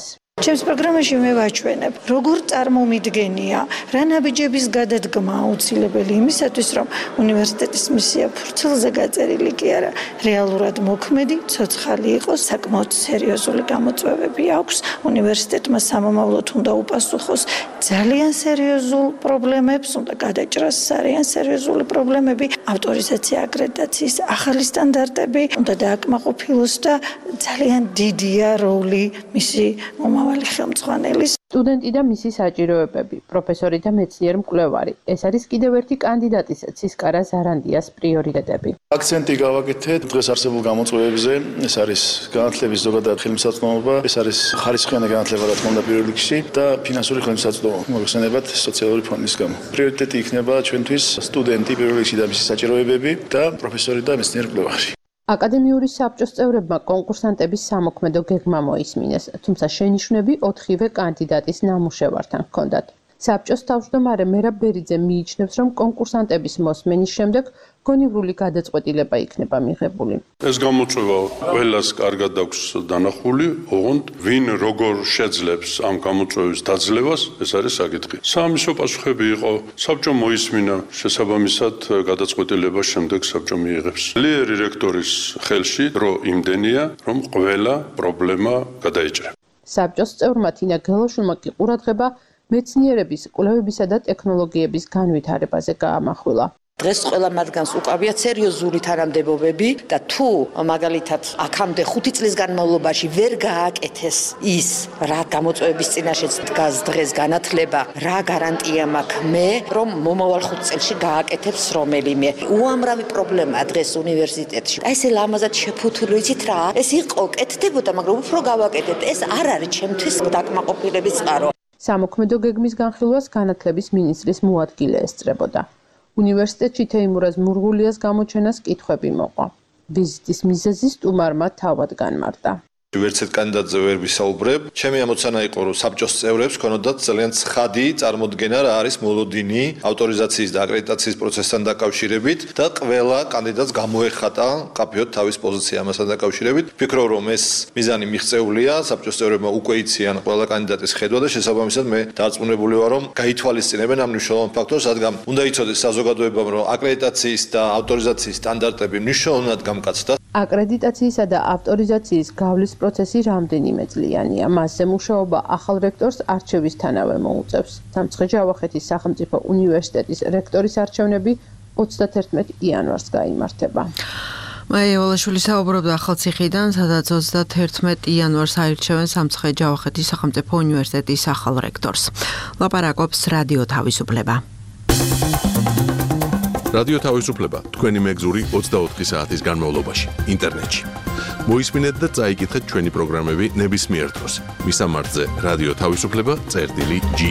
ჩემს პროგრამაში მე ვაჩვენებ, როგორ წარმომიდგენია რა ნაბიჯების გადადგმა აუცილებელი იმისათვის, რომ უნივერსიტეტის მისია ფურცელზე გაწერილი კი არა, რეალურად მოქმედი, ცოცხალი იყოს, საკმაოდ სერიოზული გამოწვევები აქვს უნივერსიტეტმა სამომავლოდ უნდა უპასუხოს ძალიან სერიოზულ პრობლემებს, უნდა გადაჭრას ძალიან სერიოზული პრობლემები, ავტორიზაცია, აკრედიტაციის ახალი სტანდარტები, უნდა დააკმაყოფილოს და ძალიან დიდია როლი მისი მომავალი ხელმძღვანელის. სტუდენტი და მისი საჭიროებები, პროფესორი და მეცნიერ მკვლევარი. ეს არის კიდევ ერთი კანდიდატის ცისკარა ზარანდიას პრიორიტეტები. აქცენტი გავაკეთეთ დღეს არსებულ გამოწვევებზე, ეს არის განათლების ზოგადად ხელმისაწვდომობა, ეს არის ხარისხიანი განათლება რა თქმა უნდა პირველ რიგში და ფინანსური ხელმისაწვდომობა, მოიხსენებათ სოციალური ფონდის გამო. პრიორიტეტი იქნება ჩვენთვის სტუდენტი პირველ რიგში და მისი საჭიროებები და პროფესორი და მეცნიერ მკვლევარი. აკადემიური საბჭოს წევრებმა კონკურსანტების სამოქმედო გეგმა მოისმინეს, თუმცა შენიშვნები 4-ვე კანდიდატის ნამუშევართან ჰქონდათ. საბჭოს თავმჯდომარე მერაბ ბერიძე მიიჩნევს, რომ კონკურსანტების მოსმენის შემდეგ გონივრული გადაწყვეტილება იქნება მიღებული. ეს გამოწვევა ყველას კარგად აქვს დანახული, ოღონდ ვინ როგორ შეძლებს ამ გამოწვევის დაძლევას, ეს არის საკითხი. საამისო პასუხები იყო, საბჭო მოისმინა, შესაბამისად გადაწყვეტილება შემდეგ საბჭო მიიღებს. ძლიერი რექტორის ხელში დრო იმდენია, რომ ყველა პრობლემა გადაეჭრა. საბჭოს წევრმა თინა გელოშვილმა კი ყურადღება მეცნიერების, კვლევებისა და ტექნოლოგიების განვითარებაზე გაამახვილა. დღეს ყველა მათგანს უკავიათ სერიოზული თანამდებობები და თუ მაგალითად აქამდე 5 წლის განმავლობაში ვერ გააკეთეს ის, რა გამოწვევების წინაშე დგას დღეს განათლება, რა გარანტია მაქვს მე, რომ მომავალ 5 წელში გააკეთებს რომელიმე. უამრავი პრობლემაა დღეს უნივერსიტეტში. აი ესე ლამაზად შეფუთული ვიცით რა, ეს იყო კეთდებოდა, მაგრამ უფრო გავაკეთეთ. ეს არ არის ჩემთვის დაკმაყოფილების წყარო. სამოქმედო გეგმის განხილვას განათლების მინისტრის მოადგილე ესწრებოდა. უნივერსიტეტში თეიმურაზ მურღულიას გამოჩენას კითხვები მოყვა. ვიზიტის მიზეზი სტუმარმა თავად განმარტა. ვერც ერთ კანდიდატზე ვერ ვისაუბრებ. ჩემი ამოცანა იყო, რომ საბჭოს წევრებს ქონოდათ ძალიან ცხადი წარმოდგენა რა არის მოლოდინი ავტორიზაციის და აკრედიტაციის პროცესთან დაკავშირებით და ყველა კანდიდატს გამოეხატა კაფეოდ თავის პოზიცია ამასთან დაკავშირებით. ვფიქრობ, რომ ეს მიზანი მიღწეულია, საბჭოს წევრებმა უკვე იციან ყველა კანდიდატის ხედვა და შესაბამისად მე დარწმუნებული ვარ, რომ გაითვალისწინებენ ამ მნიშვნელოვან ფაქტორს, რადგან უნდა იცოდეს საზოგადოებამ, რომ აკრედიტაციის და ავტორიზაციის სტანდარტები მნიშვნელოვნად გამკაცდა. აკრედიტაციისა და ავტორიზაციის გავლის პროცესი რამდენიმე წლიანია. მასზე მუშაობა ახალ რექტორს არჩევისთანავე მოუწევს. სამცხე-ჯავახეთის სახელმწიფო უნივერსიტეტის რექტორის არჩევნები 31 იანვარს გაიმართება. მაია ვალაშვილი საუბრობდა ახალციხიდან, სადაც 31 იანვარს აირჩევენ სამცხე-ჯავახეთის სახელმწიფო უნივერსიტეტის ახალ რექტორს. ლაპარაკობს რადიო თავისუფლება. რადიო თავისუფლება თქვენი მეგზური 24 საათის განმავლობაში ინტერნეტში. მოისმინეთ და წაიკითხეთ ჩვენი პროგრამები ნებისმიერ დროს. მისამართზე რადიო თავისუფლება.ge.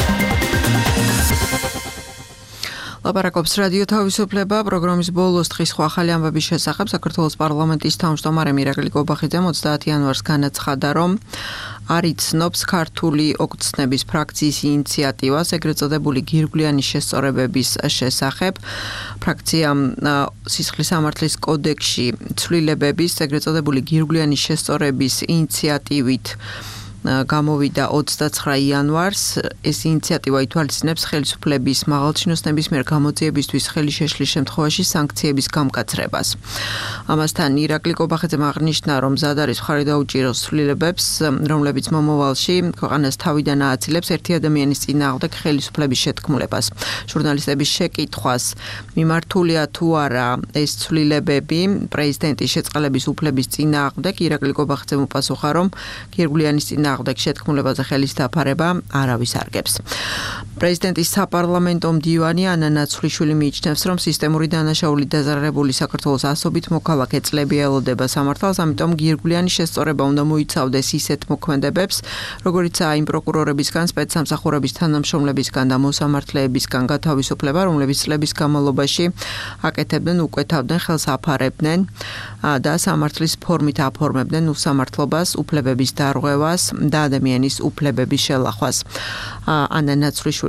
ლაპარაკობს რადიო თავისუფლება პროგრამის ბოლოს დღის ახალი ამბების შესახებ. საქართველოს პარლამენტის თავმჯდომარე მირაკლი გობახიძემ 30 იანვარს განაცხადა, რომ არ იცნობს ქართული ოკცნების ფრაქციის ინიციატივას ეგრეთ წოდებული გირგვლიანი შესწორებების შესახებ. ფრაქციამ სისხლის სამართლის კოდექსში ცვლილებების ეგრეთ წოდებული გირგვლიანი შესწორების ინიციატივით გამოვიდა 29 იანვარს. ეს ინიციატივა ითვალისწინებს ხელისუფლების მაღალჩინოსნების მიერ გამოძიებისთვის ხელი შეშლის შემთხვევაში სანქციების გამკაცრებას. ამასთან ირაკლი გობახიძემ აღნიშნა, რომ მზად არის მხარი დაუჭიროს ცვლილებებს, რომლებიც მომავალში ქვეყანას თავიდან ააცილებს ერთი ადამიანის წინააღმდეგ ხელისუფლების შეთქმულებას. ჟურნალისტების შეკითხვას მიმართულია თუ არა ეს ცვლილებები პრეზიდენტის შეწყალების უფლების წინააღმდეგ, ირაკლი გობახიძემ უპასუხა, რომ გირგვლიანის წინააღმდეგ შეთქმულებაზე ხელის დაფარება არავის არგებს. პრეზიდენტის საპარლამენტო მდივანი ანა ნაცვლიშვილი მიიჩნევს, რომ სისტემური დანაშაულით დაზარალებული საქართველოს ასობით მოქალაქე წლები ელოდება სამართალს, ამიტომ გირგვლიანი შესწორება უნდა მოიცავდეს ისეთ მოქმედებებს, როგორიცაა იმ პროკურორებისგან, სპეცსამსახურების თანამშრომლებისგან და მოსამართლეებისგან გათავისუფლება, რომლებიც წლების განმავლობაში აკეთებდნენ, უკვეთავდნენ, ხელს აფარებდნენ და სამართლის ფორმით აფორმებდნენ უსამართლობას, უფლებების დარღვევას და ადამიანის უფლებების შელახვას. ანა ნაცვლიშვილი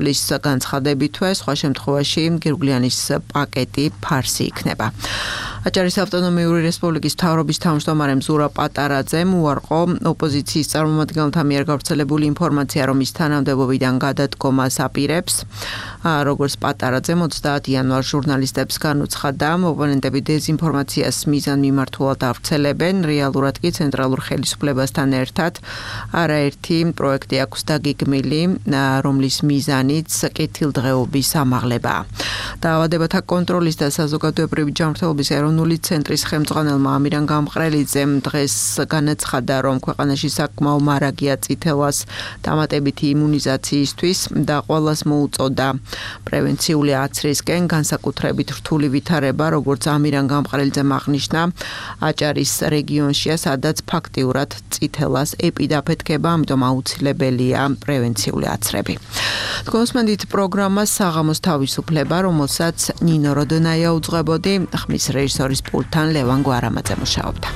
სხეულის განცხადებითვე, სხვა შემთხვევაში გირგვლიანის პაკეტი ფარსი იქნება. აჭარის ავტონომიური რესპუბლიკის მთავრობის თავმჯდომარემ ზურაბ პატარაძემ უარყო ოპოზიციის წარმომადგენელთა მიერ გავრცელებული ინფორმაცია, რომ ის თანამდებობიდან გადადგომას აპირებს. როგორც პატარაძემ 30 იანვარს ჟურნალისტებს განუცხადა, ოპონენტები დეზინფორმაციას მიზანმიმართულად ავრცელებენ, რეალურად კი ცენტრალურ ხელისუფლებასთან ერთად არაერთი პროექტი აქვს დაგეგმილი, რომლის მიზანიც კეთილდღეობის ამაღლებაა. დაავადებათა კონტროლის და საზოგადოებრივი ჯანმრთელობის ეროვნული ცენტრის ხელმძღვანელმა ამირან გამყრელიძემ დღეს განაცხადა, რომ ქვეყანაში საკმაო მარაგია წითელას დამატებითი იმუნიზაციისთვის და ყველას მოუწოდა პრევენციული აცრისკენ, განსაკუთრებით რთული ვითარება, როგორც ამირან გამყრელიძემ აღნიშნა, აჭარის რეგიონშია, სადაც ფაქტიურად წითელას ეპიდაფეთქება, ამიტომ აუცილებელია პრევენციული აცრები. გოსმენდით პროგრამა საღამოს თავისუფლება, რომელსაც ნინო როდონაია უძღვებოდი, ხმის რეჟისორის პულტთან ლევან გვარამაძე მუშაობდა.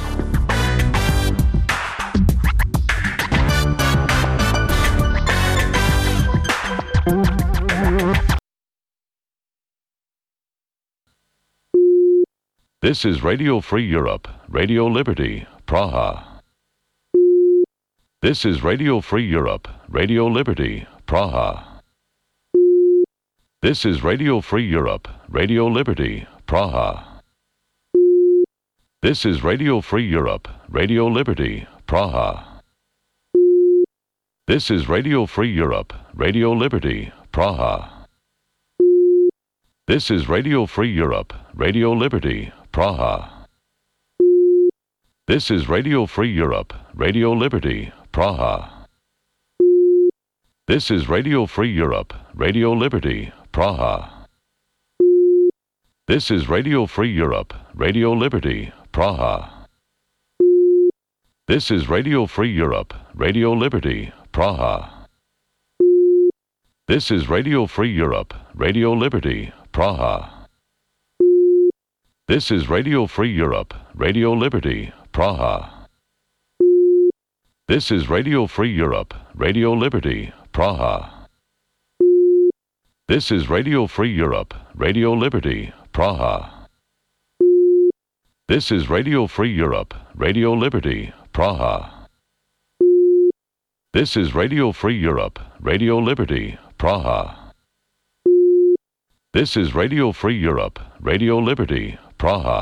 This is Radio Free Europe, Radio Liberty, Praha. This is Radio Free Europe, Radio Liberty, Praha. This is Radio Free Europe, Radio Liberty, Praha. This is Radio Free Europe, Radio Liberty, Praha. This is Radio Free Europe, Radio Liberty, Praha. This is Radio Free Europe, Radio Liberty, Praha. This is Radio Free Europe, Radio Liberty, Praha. This is Radio Free Europe, Radio Liberty, Praha. This is Radio Free Europe, Radio Liberty, Praha. This is Radio Free Europe, Radio Liberty, Praha. This is Radio Free Europe, Radio Liberty, Praha. This is Radio Free Europe, Radio Liberty, Praha. This is Radio Free Europe, Radio Liberty, Praha. This is Radio Free Europe, Radio Liberty, Praha. This is Radio Free Europe, Radio Liberty, Praha. This is Radio Free Europe, Radio Liberty, Praha. This is Radio Free Europe, Radio Liberty, Praha.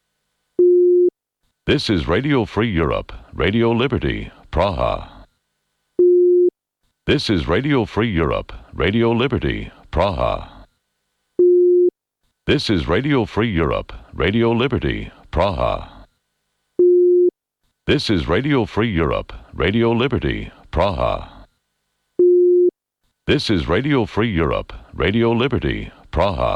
This is Radio Free Europe, Radio Liberty, Praha. This is Radio Free Europe, Radio Liberty, Praha. This is Radio Free Europe, Radio Liberty, Praha. This is Radio Free Europe, Radio Liberty, Praha. This is Radio Free Europe, Radio Liberty, Praha.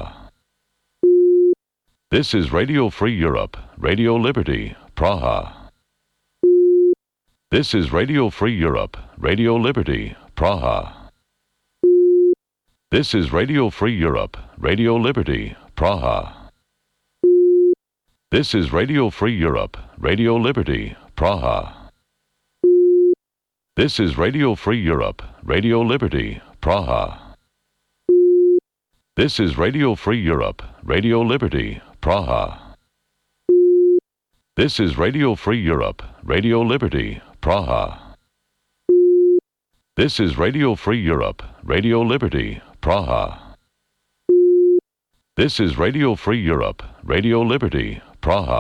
This is Radio Free Europe, Radio Liberty, Praha. This is Radio Free Europe, Radio Liberty, Praha. This is Radio Free Europe, Radio Liberty, Praha. This is Radio Free Europe, Radio Liberty, Praha. This is Radio Free Europe, Radio Liberty, Praha. This is Radio Free Europe, Radio Liberty, Praha. This is Radio Free Europe, Radio Liberty, Praha. This is Radio Free Europe, Radio Liberty, Praha. This is Radio Free Europe, Radio Liberty, Praha.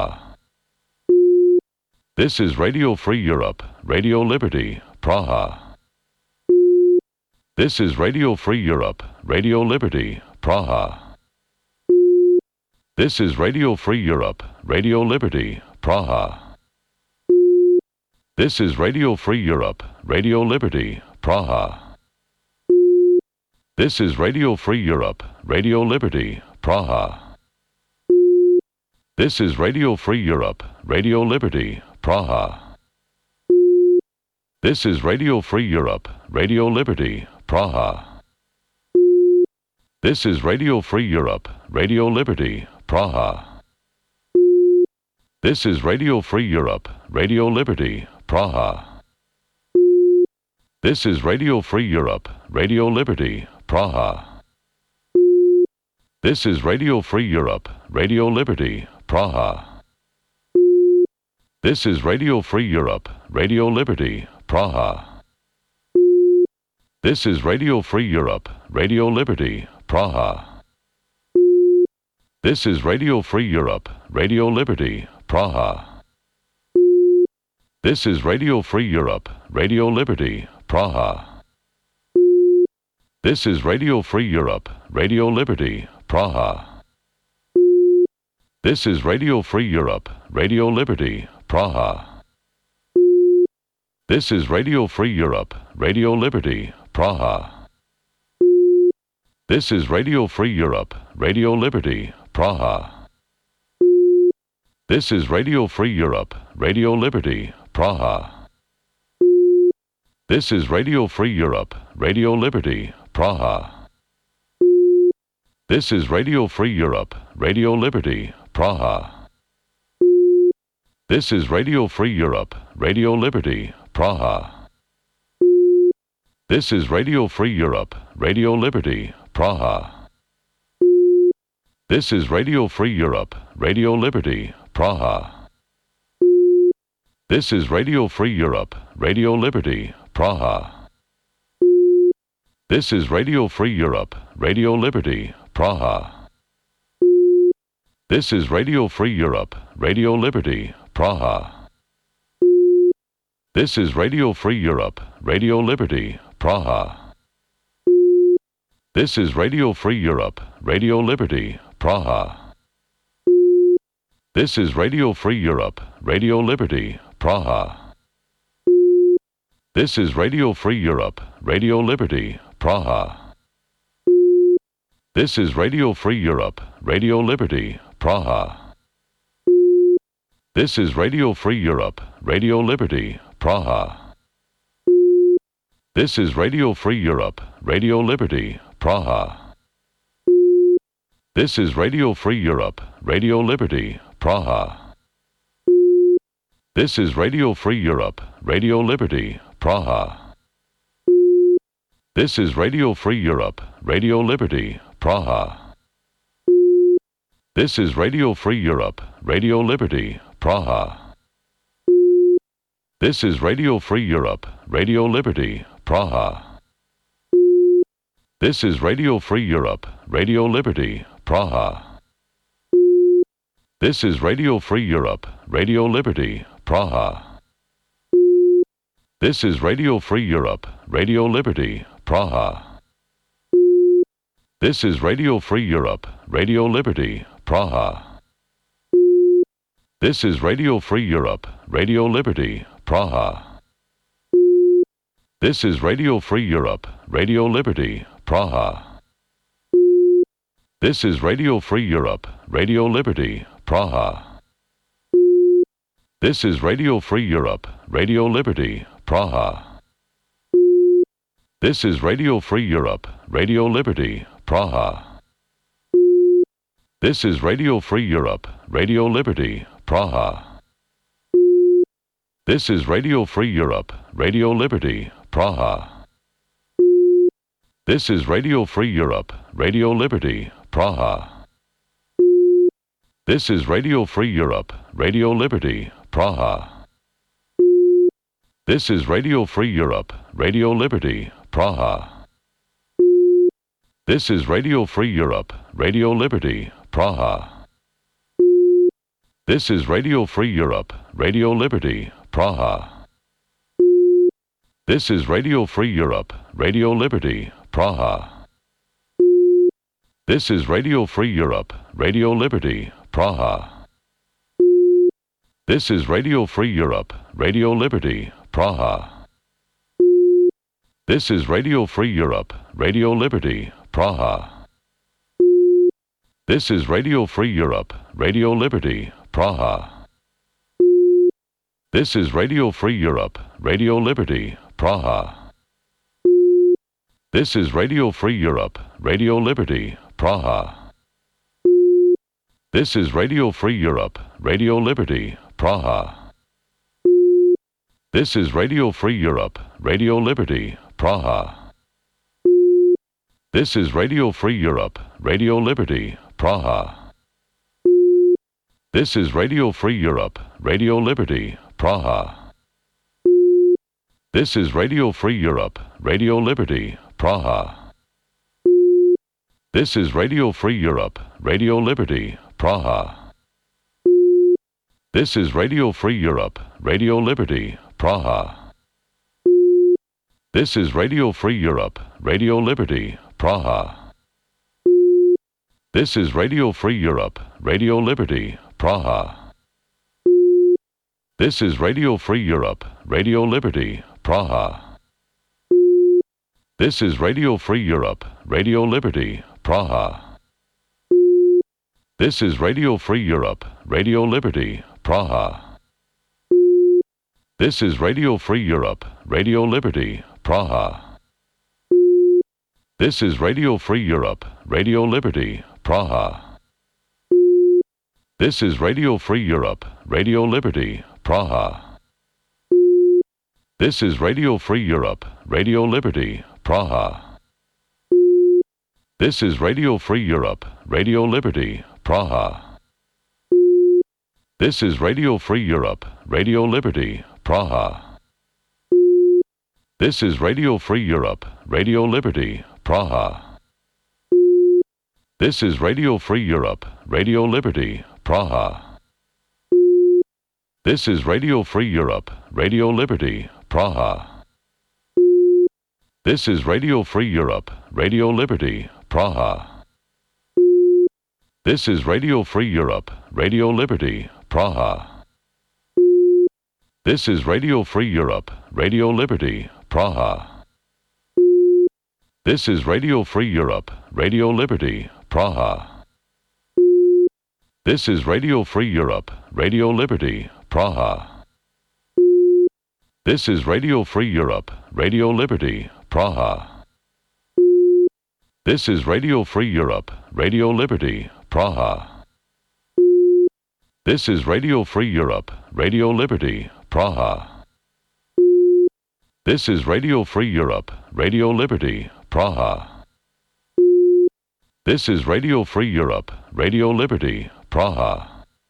This is Radio Free Europe, Radio Liberty, Praha. This is Radio Free Europe, Radio Liberty, Praha. This is Radio Free Europe, Radio Liberty, Praha. This is Radio Free Europe, Radio Liberty, Praha. This is Radio Free Europe, Radio Liberty, Praha. This is Radio Free Europe, Radio Liberty, Praha. This is Radio Free Europe, Radio Liberty, Praha. This is Radio Free Europe, Radio Liberty, Praha. This is Radio Free Europe, Radio Liberty, Praha. This is Radio Free Europe, Radio Liberty, Praha. This is Radio Free Europe, Radio Liberty, Praha. This is Radio Free Europe, Radio Liberty, Praha. This is Radio Free Europe, Radio Liberty, Praha. This is Radio Free Europe, Radio Liberty, Praha. This is Radio Free Europe, Radio Liberty, Praha. This is Radio Free Europe, Radio Liberty, Praha. This is Radio Free Europe, Radio Liberty, Praha. This is Radio Free Europe, Radio Liberty, Praha. This is Radio Free Europe, Radio Liberty, Praha. This is Radio Free Europe, Radio Liberty, Praha. This is Radio Free Europe, Radio Liberty, Praha. This is Radio Free Europe, Radio Liberty, Praha. This is Radio Free Europe, Radio Liberty, Praha. This is Radio Free Europe, Radio Liberty, Praha. This is Radio Free Europe, Radio Liberty, Praha. This is Radio Free Europe, Radio Liberty, Praha. This is Radio Free Europe, Radio Liberty, Praha. This is Radio Free Europe, Radio Liberty, Praha. This is Radio Free Europe, Radio Liberty, Praha. This is Radio Free Europe, Radio Liberty, Praha. This is Radio Free Europe, Radio Liberty, Praha. This is Radio Free Europe, Radio Liberty, Praha. This is Radio Free Europe, Radio Liberty, Praha. This is Radio Free Europe, Radio Liberty, Praha. This is Radio Free Europe, Radio Liberty, Praha. This is Radio Free Europe, Radio Liberty, Praha. This is Radio Free Europe, Radio Liberty, Praha. This is Radio Free Europe, Radio Liberty, Praha. This is Radio Free Europe, Radio Liberty, Praha. This is Radio Free Europe, Radio Liberty, Praha. This is Radio Free Europe, Radio Liberty, Praha. This is Radio Free Europe, Radio Liberty, Praha. This is Radio Free Europe, Radio Liberty, Praha. This is Radio Free Europe, Radio Liberty, Praha. This is Radio Free Europe, Radio Liberty, Praha. This is Radio Free Europe, Radio Liberty, Praha. This is Radio Free Europe, Radio Liberty, Praha. This is Radio Free Europe, Radio Liberty, Praha. This is Radio Free Europe, Radio Liberty, Praha. This is Radio Free Europe, Radio Liberty, Praha. This is Radio Free Europe, Radio Liberty, Praha. This is Radio Free Europe, Radio Liberty, Praha. This is Radio Free Europe, Radio Liberty, Praha. This is Radio Free Europe, Radio Liberty, Praha. This is Radio Free Europe, Radio Liberty, Praha. This is Radio Free Europe, Radio Liberty, Praha. This is Radio Free Europe, Radio Liberty, Praha. This is Radio Free Europe, Radio Liberty, Praha. This is Radio Free Europe, Radio Liberty, Praha. This is Radio Free Europe, Radio Liberty, Praha. This is Radio Free Europe, Radio Liberty, Praha. This is Radio Free Europe, Radio Liberty, Praha. This is Radio Free Europe, Radio Liberty, Praha. This is Radio Free Europe, Radio Liberty, Praha. This is Radio Free Europe, Radio Liberty, Praha. This is Radio Free Europe, Radio Liberty, Praha. This is Radio Free Europe, Radio Liberty, Praha. This is Radio Free Europe, Radio Liberty, Praha. This is Radio Free Europe, Radio Liberty, Praha. This is Radio Free Europe, Radio Liberty, Praha. This is Radio Free Europe, Radio Liberty, Praha. This is Radio Free Europe, Radio Liberty, Praha. This is Radio Free Europe, Radio Liberty, Praha. This is Radio Free Europe, Radio Liberty, Praha. This is Radio Free Europe, Radio Liberty, Praha. This is Radio Free Europe, Radio Liberty, Praha. This is Radio Free Europe, Radio Liberty, Praha. This is Radio Free Europe, Radio Liberty, Praha. This is Radio Free Europe, Radio Liberty, Praha. This is Radio Free Europe, Radio Liberty, Praha. This is Radio Free Europe, Radio Liberty, Praha. This is Radio Free Europe, Radio Liberty, Praha. This is Radio Free Europe, Radio Liberty, Praha. This is Radio Free Europe, Radio Liberty, Praha. This is Radio Free Europe, Radio Liberty, Praha. This is Radio Free Europe, Radio Liberty, Praha. This is Radio Free Europe, Radio Liberty, Praha. This is Radio Free Europe, Radio Liberty, Praha. This is Radio Free Europe, Radio Liberty, Praha. This is Radio Free Europe, Radio Liberty, Praha. This is Radio Free Europe, Radio Liberty, Praha. This is Radio Free Europe, Radio Liberty, Praha. This is Radio Free Europe, Radio Liberty, Praha. This is Radio Free Europe, Radio Liberty, Praha.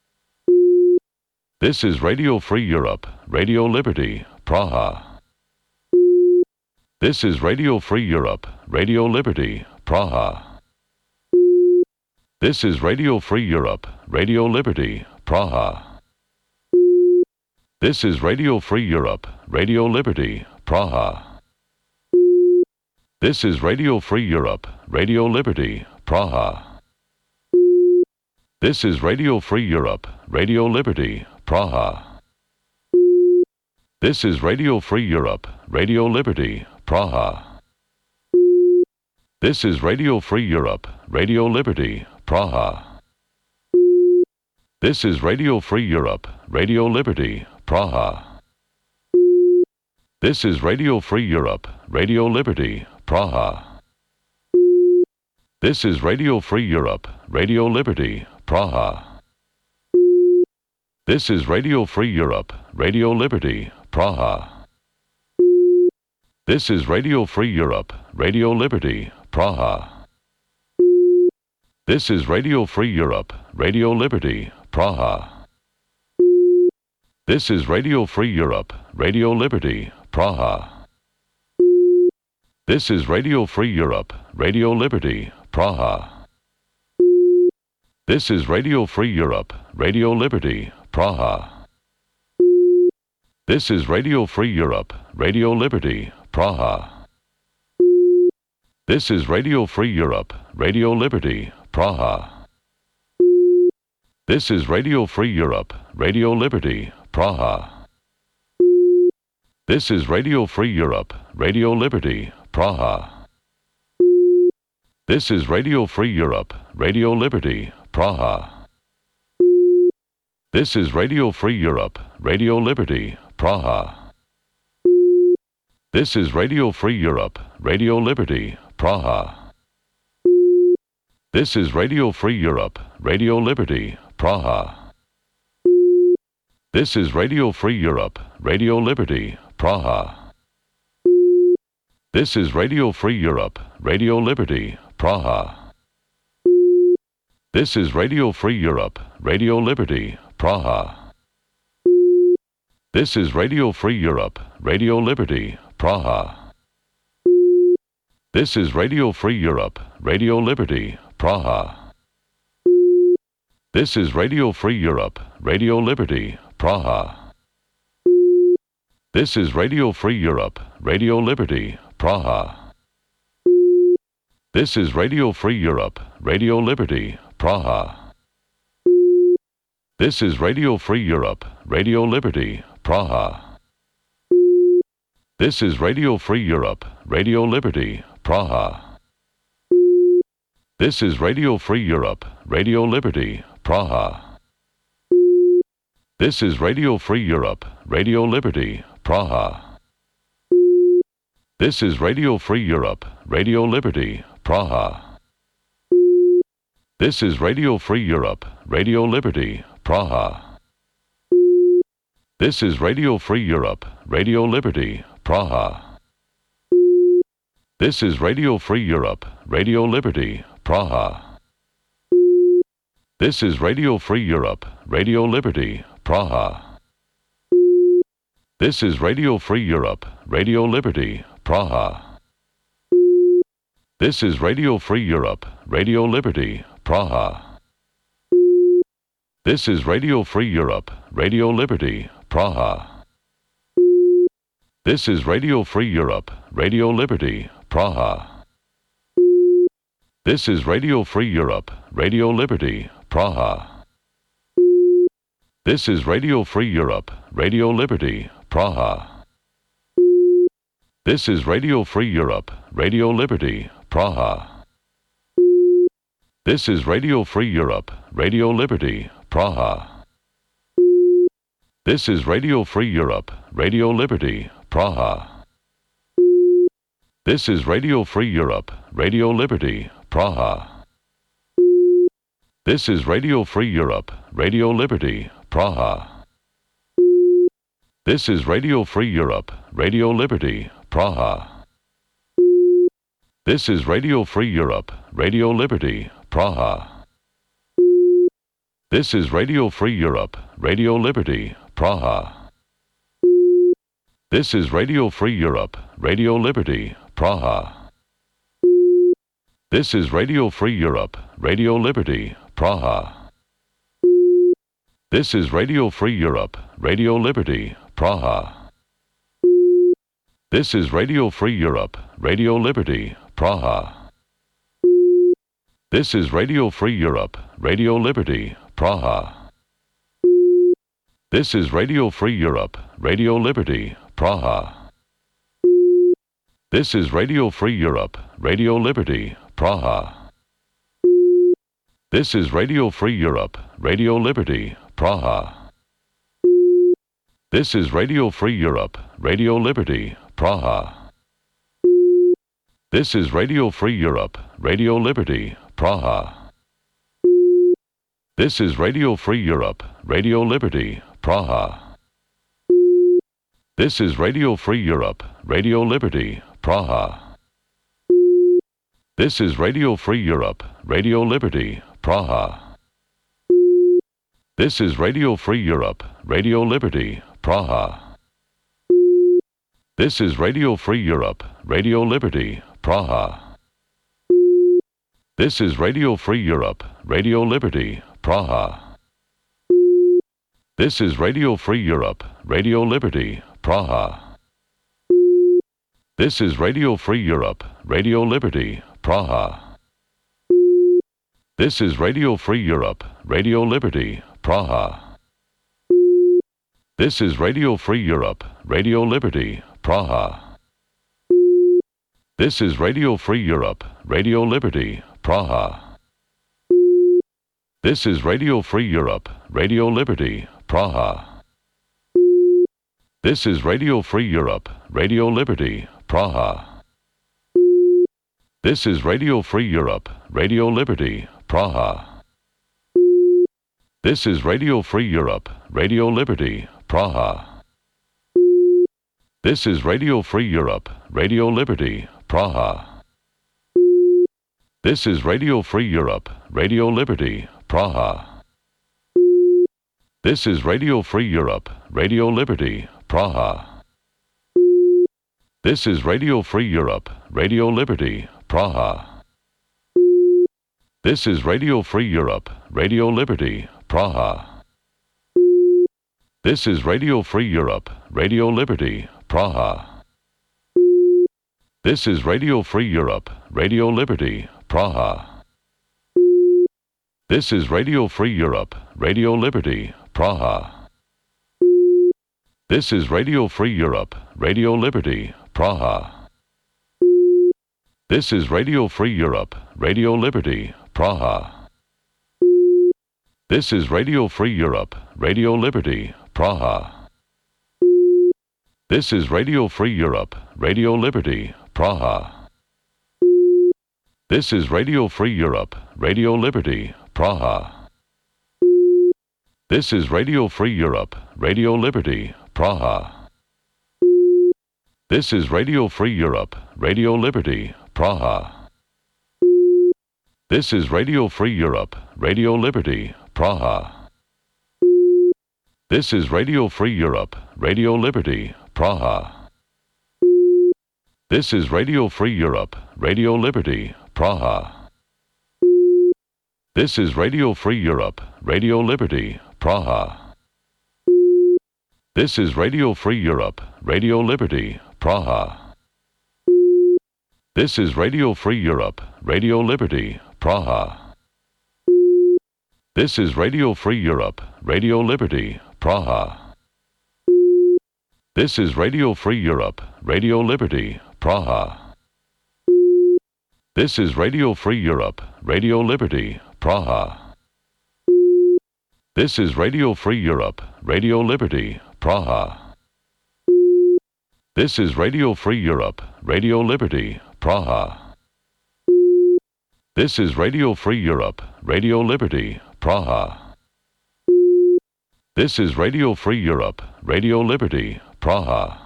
This is Radio Free Europe, Radio Liberty, Praha. This is Radio Free Europe, Radio Liberty, Praha. This is Radio Free Europe, Radio Liberty, Praha. This is Radio Free Europe, Radio Liberty, Praha. This is Radio Free Europe, Radio Liberty, Praha. This is Radio Free Europe, Radio Liberty, Praha. This is Radio Free Europe, Radio Liberty, Praha. This is Radio Free Europe, Radio Liberty, Praha. This is Radio Free Europe, Radio Liberty, Praha. This is Radio Free Europe, Radio Liberty, Praha. This is Radio Free Europe, Radio Liberty, Praha. This is Radio Free Europe, Radio Liberty, Praha. This is Radio Free Europe, Radio Liberty, Praha. This is Radio Free Europe, Radio Liberty, Praha. This is Radio Free Europe, Radio Liberty, Praha. This is Radio Free Europe, Radio Liberty, Praha. This is Radio Free Europe, Radio Liberty, Praha. This is Radio Free Europe, Radio Liberty, Praha. This is Radio Free Europe, Radio Liberty, Praha. This is Radio Free Europe, Radio Liberty, Praha. This is Radio Free Europe, Radio Liberty, Praha. This is Radio Free Europe, Radio Liberty, Praha. This is Radio Free Europe, Radio Liberty, Praha. This is Radio Free Europe, Radio Liberty, Praha. This is Radio Free Europe, Radio Liberty, Praha. This is Radio Free Europe, Radio Liberty, Praha. This is Radio Free Europe, Radio Liberty, Praha. This is Radio Free Europe, Radio Liberty, Praha. This is Radio Free Europe, Radio Liberty, Praha. This is Radio Free Europe, Radio Liberty, Praha. This is Radio Free Europe, Radio Liberty, Praha. This is Radio Free Europe, Radio Liberty, Praha. This is Radio Free Europe, Radio Liberty, Praha. This is Radio Free Europe, Radio Liberty, Praha. This is Radio Free Europe, Radio Liberty, Praha. This is Radio Free Europe, Radio Liberty, Praha. This is Radio Free Europe, Radio Liberty, Praha. This is Radio Free Europe, Radio Liberty, Praha. This is Radio Free Europe, Radio Liberty, Praha. This is Radio Free Europe, Radio Liberty, Praha. This is Radio Free Europe, Radio Liberty, Praha. This is Radio Free Europe, Radio Liberty, Praha. This is Radio Free Europe, Radio Liberty, Praha. This is Radio Free Europe, Radio Liberty, Praha. This is Radio Free Europe, Radio Liberty, Praha. This is Radio Free Europe, Radio Liberty, Praha. This is Radio Free Europe, Radio Liberty, Praha. This is Radio Free Europe, Radio Liberty, Praha. This is Radio Free Europe, Radio Liberty, Praha. This is Radio Free Europe, Radio Liberty, Praha. This is Radio Free Europe, Radio Liberty, Praha. This is Radio Free Europe, Radio Liberty, Praha. This is Radio Free Europe, Radio Liberty, Praha. This is Radio Free Europe, Radio Liberty, Praha. This is Radio Free Europe, Radio Liberty, Praha. This is Radio Free Europe, Radio Liberty, Praha. This is Radio Free Europe, Radio Liberty, Praha. This is Radio Free Europe, Radio Liberty, Praha. This is Radio Free Europe, Radio Liberty, Praha. This is Radio Free Europe, Radio Liberty, Praha. This is Radio Free Europe, Radio Liberty, Praha. This is Radio Free Europe, Radio Liberty, Praha. This is Radio Free Europe, Radio Liberty, Praha. This is Radio Free Europe, Radio Liberty, Praha. This is Radio Free Europe, Radio Liberty, Praha. This is Radio Free Europe, Radio Liberty, Praha. This is Radio Free Europe, Radio Liberty, Praha. This is Radio Free Europe, Radio Liberty, Praha. This is Radio Free Europe, Radio Liberty, Praha. This is Radio Free Europe, Radio Liberty, Praha. This is Radio Free Europe, Radio Liberty, Praha. This is Radio Free Europe, Radio Liberty, Praha. This is Radio Free Europe, Radio Liberty, Praha. This is Radio Free Europe, Radio Liberty, Praha. This is Radio Free Europe, Radio Liberty, Praha. This is Radio Free Europe, Radio Liberty, Praha. This is Radio Free Europe, Radio Liberty, Praha. This is Radio Free Europe, Radio Liberty, Praha. This is Radio Free Europe, Radio Liberty, Praha. This is Radio Free Europe, Radio Liberty, Praha. This is Radio Free Europe, Radio Liberty, Praha. This is Radio Free Europe, Radio Liberty, Praha. This is Radio Free Europe, Radio Liberty, Praha. This is Radio Free Europe, Radio Liberty, Praha. This is Radio Free Europe, Radio Liberty, Praha. This is Radio Free Europe, Radio Liberty, Praha. This is Radio Free Europe, Radio Liberty, Praha. This is Radio Free Europe, Radio Liberty, Praha. This is Radio Free Europe, Radio Liberty, Praha. This is Radio Free Europe, Radio Liberty, Praha. This is Radio Free Europe, Radio Liberty, Praha. This is Radio Free Europe, Radio Liberty, Praha. This is Radio Free Europe, Radio Liberty, Praha. This is Radio Free Europe, Radio Liberty, Praha. This is Radio Free Europe, Radio Liberty, Praha. This is Radio Free Europe, Radio Liberty, Praha. This is Radio Free Europe, Radio Liberty, Praha. This is Radio Free Europe, Radio Liberty, Praha. This is Radio Free Europe, Radio Liberty, Praha. This is Radio Free Europe, Radio Liberty, Praha. This is Radio Free Europe, Radio Liberty, Praha. This is Radio Free Europe, Radio Liberty, Praha. This is Radio Free Europe, Radio Liberty, Praha. This is Radio Free Europe, Radio Liberty, Praha. This is Radio Free Europe, Radio Liberty, Praha. This is Radio Free Europe, Radio Liberty, Praha. This is Radio Free Europe, Radio Liberty, Praha. This is Radio Free Europe, Radio Liberty, Praha. This is Radio Free Europe, Radio Liberty, Praha.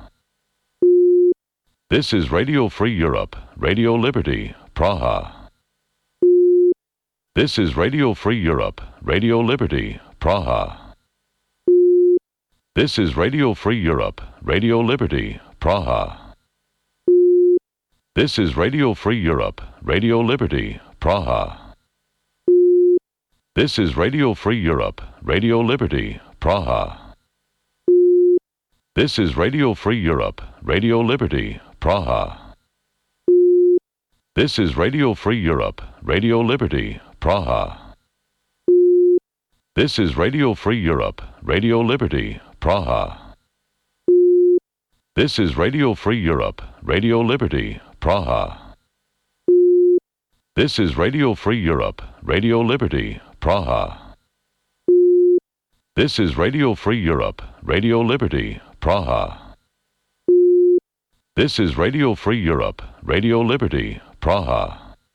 This is Radio Free Europe, Radio Liberty, Praha. This is Radio Free Europe, Radio Liberty, Praha. This is Radio Free Europe, Radio Liberty, Praha. This is Radio Free Europe, Radio Liberty, Praha. This is Radio Free Europe, Radio Liberty, Praha. This is Radio Free Europe, Radio Liberty, Praha. This is Radio Free Europe, Radio Liberty, Praha. This is Radio Free Europe, Radio Liberty, Praha. This is Radio Free Europe, Radio Liberty, Praha. This is Radio Free Europe, Radio Liberty, Praha. This is Radio Free Europe, Radio Liberty, Praha. This is Radio Free Europe, Radio Liberty, Praha.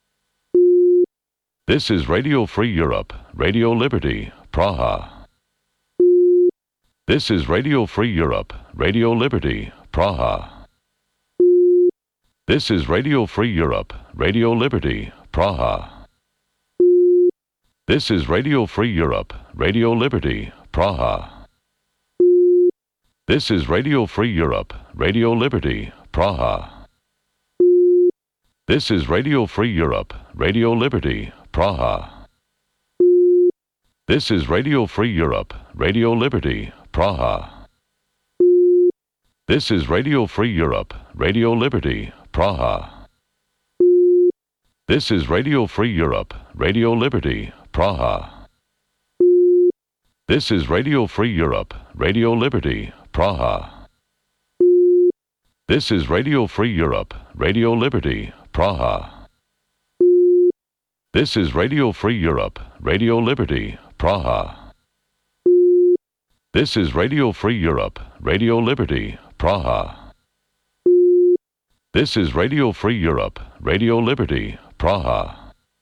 This is Radio Free Europe, Radio Liberty, Praha. This is Radio Free Europe, Radio Liberty, Praha. This is Radio Free Europe, Radio Liberty, Praha. This is Radio Free Europe, Radio Liberty, Praha. This is Radio Free Europe, Radio Liberty, Praha. This is Radio Free Europe, Radio Liberty, Praha. This is Radio Free Europe, Radio Liberty, Praha. This is Radio Free Europe, Radio Liberty, Praha. This is Radio Free Europe, Radio Liberty, Praha. This is Radio Free Europe, Radio Liberty, Praha. This is Radio Free Europe, Radio Liberty, Praha. This is Radio Free Europe, Radio Liberty, Praha. This is Radio Free Europe, Radio Liberty, Praha. This is Radio Free Europe, Radio Liberty, Praha.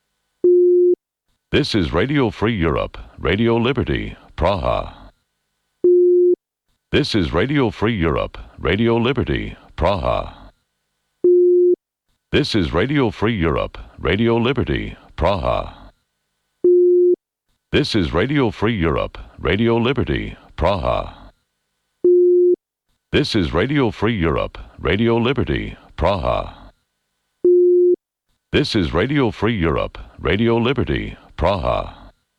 This is Radio Free Europe, Radio Liberty, Praha. This is Radio Free Europe, Radio Liberty, Praha. This is Radio Free Europe, Radio Liberty, Praha. This is Radio Free Europe, Radio Liberty, Praha. This is Radio Free Europe, Radio Liberty, Praha. This is Radio Free Europe, Radio Liberty, Praha.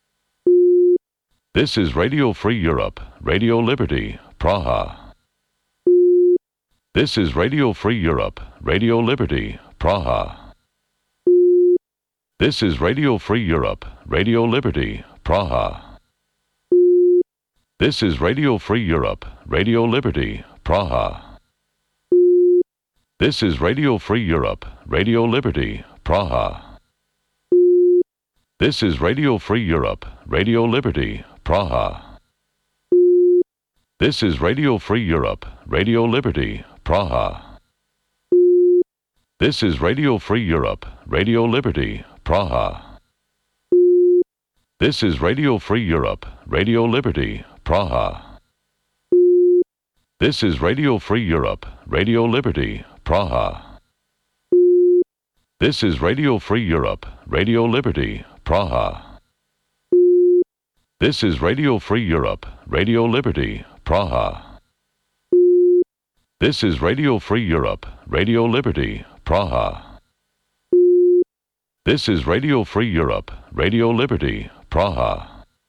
This is Radio Free Europe, Radio Liberty, Praha. This is Radio Free Europe, Radio Liberty, Praha. This is Radio Free Europe, Radio Liberty, Praha. This is Radio Free Europe, Radio Liberty, Praha. This is Radio Free Europe, Radio Liberty, Praha. This is Radio Free Europe, Radio Liberty, Praha. This is Radio Free Europe, Radio Liberty, Praha. This is Radio Free Europe, Radio Liberty, Praha. This is Radio Free Europe, Radio Liberty, Praha. This is Radio Free Europe, Radio Liberty, Praha. This is Radio Free Europe, Radio Liberty, Praha. This is Radio Free Europe, Radio Liberty, Praha. This is Radio Free Europe, Radio Liberty, Praha. This is Radio Free Europe, Radio Liberty, Praha.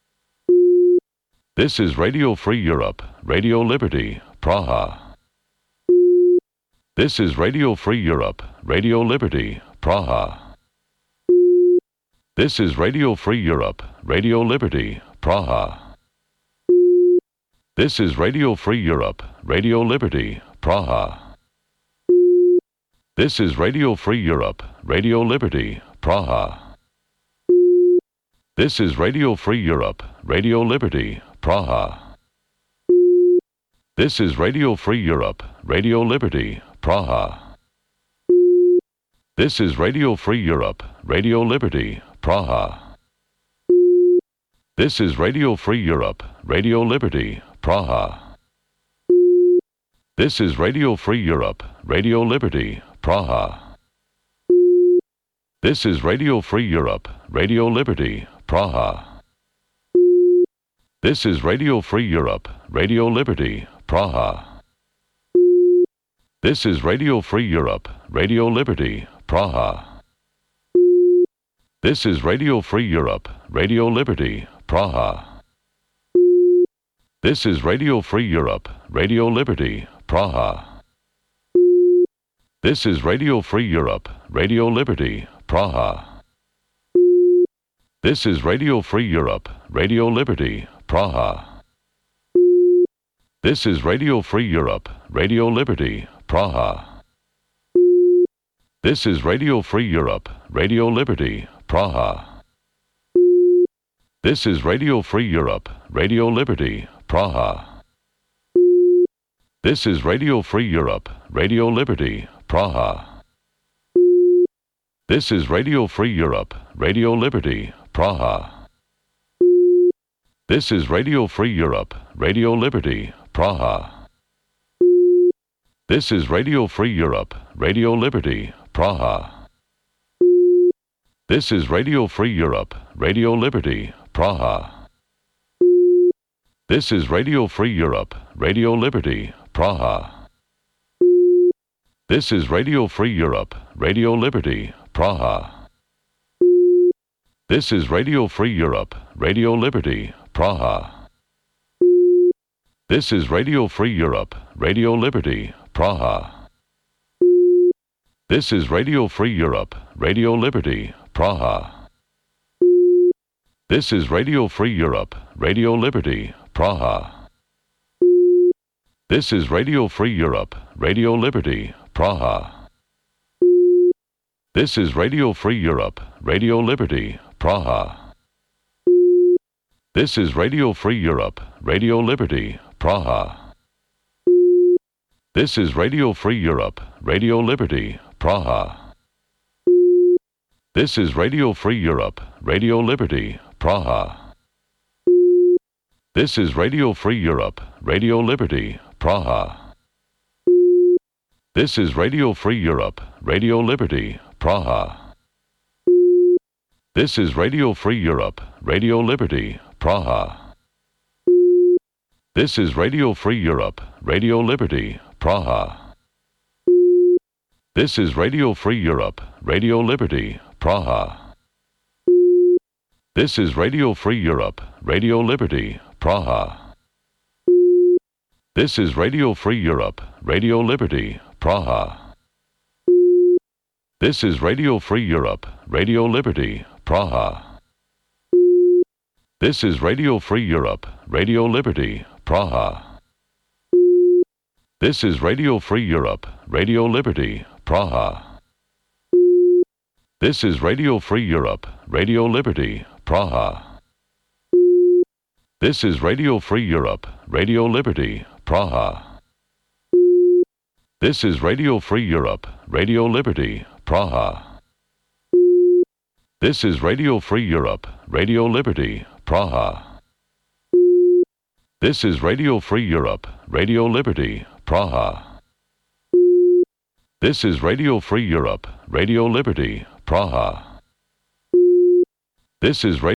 This is Radio Free Europe, Radio Liberty, Praha. This is Radio Free Europe, Radio Liberty, Praha. This is Radio Free Europe, Radio Liberty, Praha. This is Radio Free Europe, Radio Liberty, Praha. This is Radio Free Europe, Radio Liberty, Praha. This is Radio Free Europe, Radio Liberty, Praha. This is Radio Free Europe, Radio Liberty, Praha. This is Radio Free Europe, Radio Liberty, Praha. This is Radio Free Europe, Radio Liberty, Praha. This is Radio Free Europe, Radio Liberty, Praha. This is Radio Free Europe, Radio Liberty, Praha. This is Radio Free Europe, Radio Liberty, Praha. This is Radio Free Europe, Radio Liberty, Praha. This is Radio Free Europe, Radio Liberty, Praha. This is Radio Free Europe, Radio Liberty, Praha. This is Radio Free Europe, Radio Liberty, Praha. This is Radio Free Europe, Radio Liberty, Praha. This is Radio Free Europe, Radio Liberty, Praha. This is Radio Free Europe, Radio Liberty, Praha. This is Radio Free Europe, Radio Liberty, Praha. This is Radio Free Europe, Radio Liberty, Praha. This is Radio Free Europe, Radio Liberty, Praha. This is Radio Free Europe, Radio Liberty, Praha. This is Radio Free Europe, Radio Liberty, Praha. This is Radio Free Europe, Radio Liberty, Praha. This is Radio Free Europe, Radio Liberty, Praha. This is Radio Free Europe, Radio Liberty, Praha. This is Radio Free Europe, Radio Liberty, Praha. This is Radio Free Europe, Radio Liberty, Praha. This is Radio Free Europe, Radio Liberty, Praha. This is Radio Free Europe, Radio Liberty, Praha. This is Radio Free Europe, Radio Liberty, Praha. This is Radio Free Europe, Radio Liberty, Praha. This is Radio Free Europe, Radio Liberty, Praha. This is Radio Free Europe, Radio Liberty, Praha. This is Radio Free Europe, Radio Liberty, Praha. This is Radio Free Europe, Radio Liberty, Praha. This is Radio Free Europe, Radio Liberty, Praha. This is Radio Free Europe, Radio Liberty, Praha. This is Radio Free Europe, Radio Liberty, Praha. This is Radio Free Europe, Radio Liberty, Praha. This is Radio Free Europe, Radio Liberty, Praha. This is Radio Free Europe, Radio Liberty, Praha. This is Radio Free Europe, Radio Liberty, Praha. This is Radio Free Europe, Radio Liberty, Praha. This is Radio Free Europe, Radio Liberty, Praha. This is Radio Free Europe, Radio Liberty, Praha. This is Radio Free Europe, Radio Liberty, Praha. This is Radio Free Europe, Radio Liberty, Praha. This is Radio Free Europe, Radio Liberty, Praha. This is Radio Free Europe, Radio Liberty, Praha. This is Radio Free Europe, Radio Liberty, Praha. This is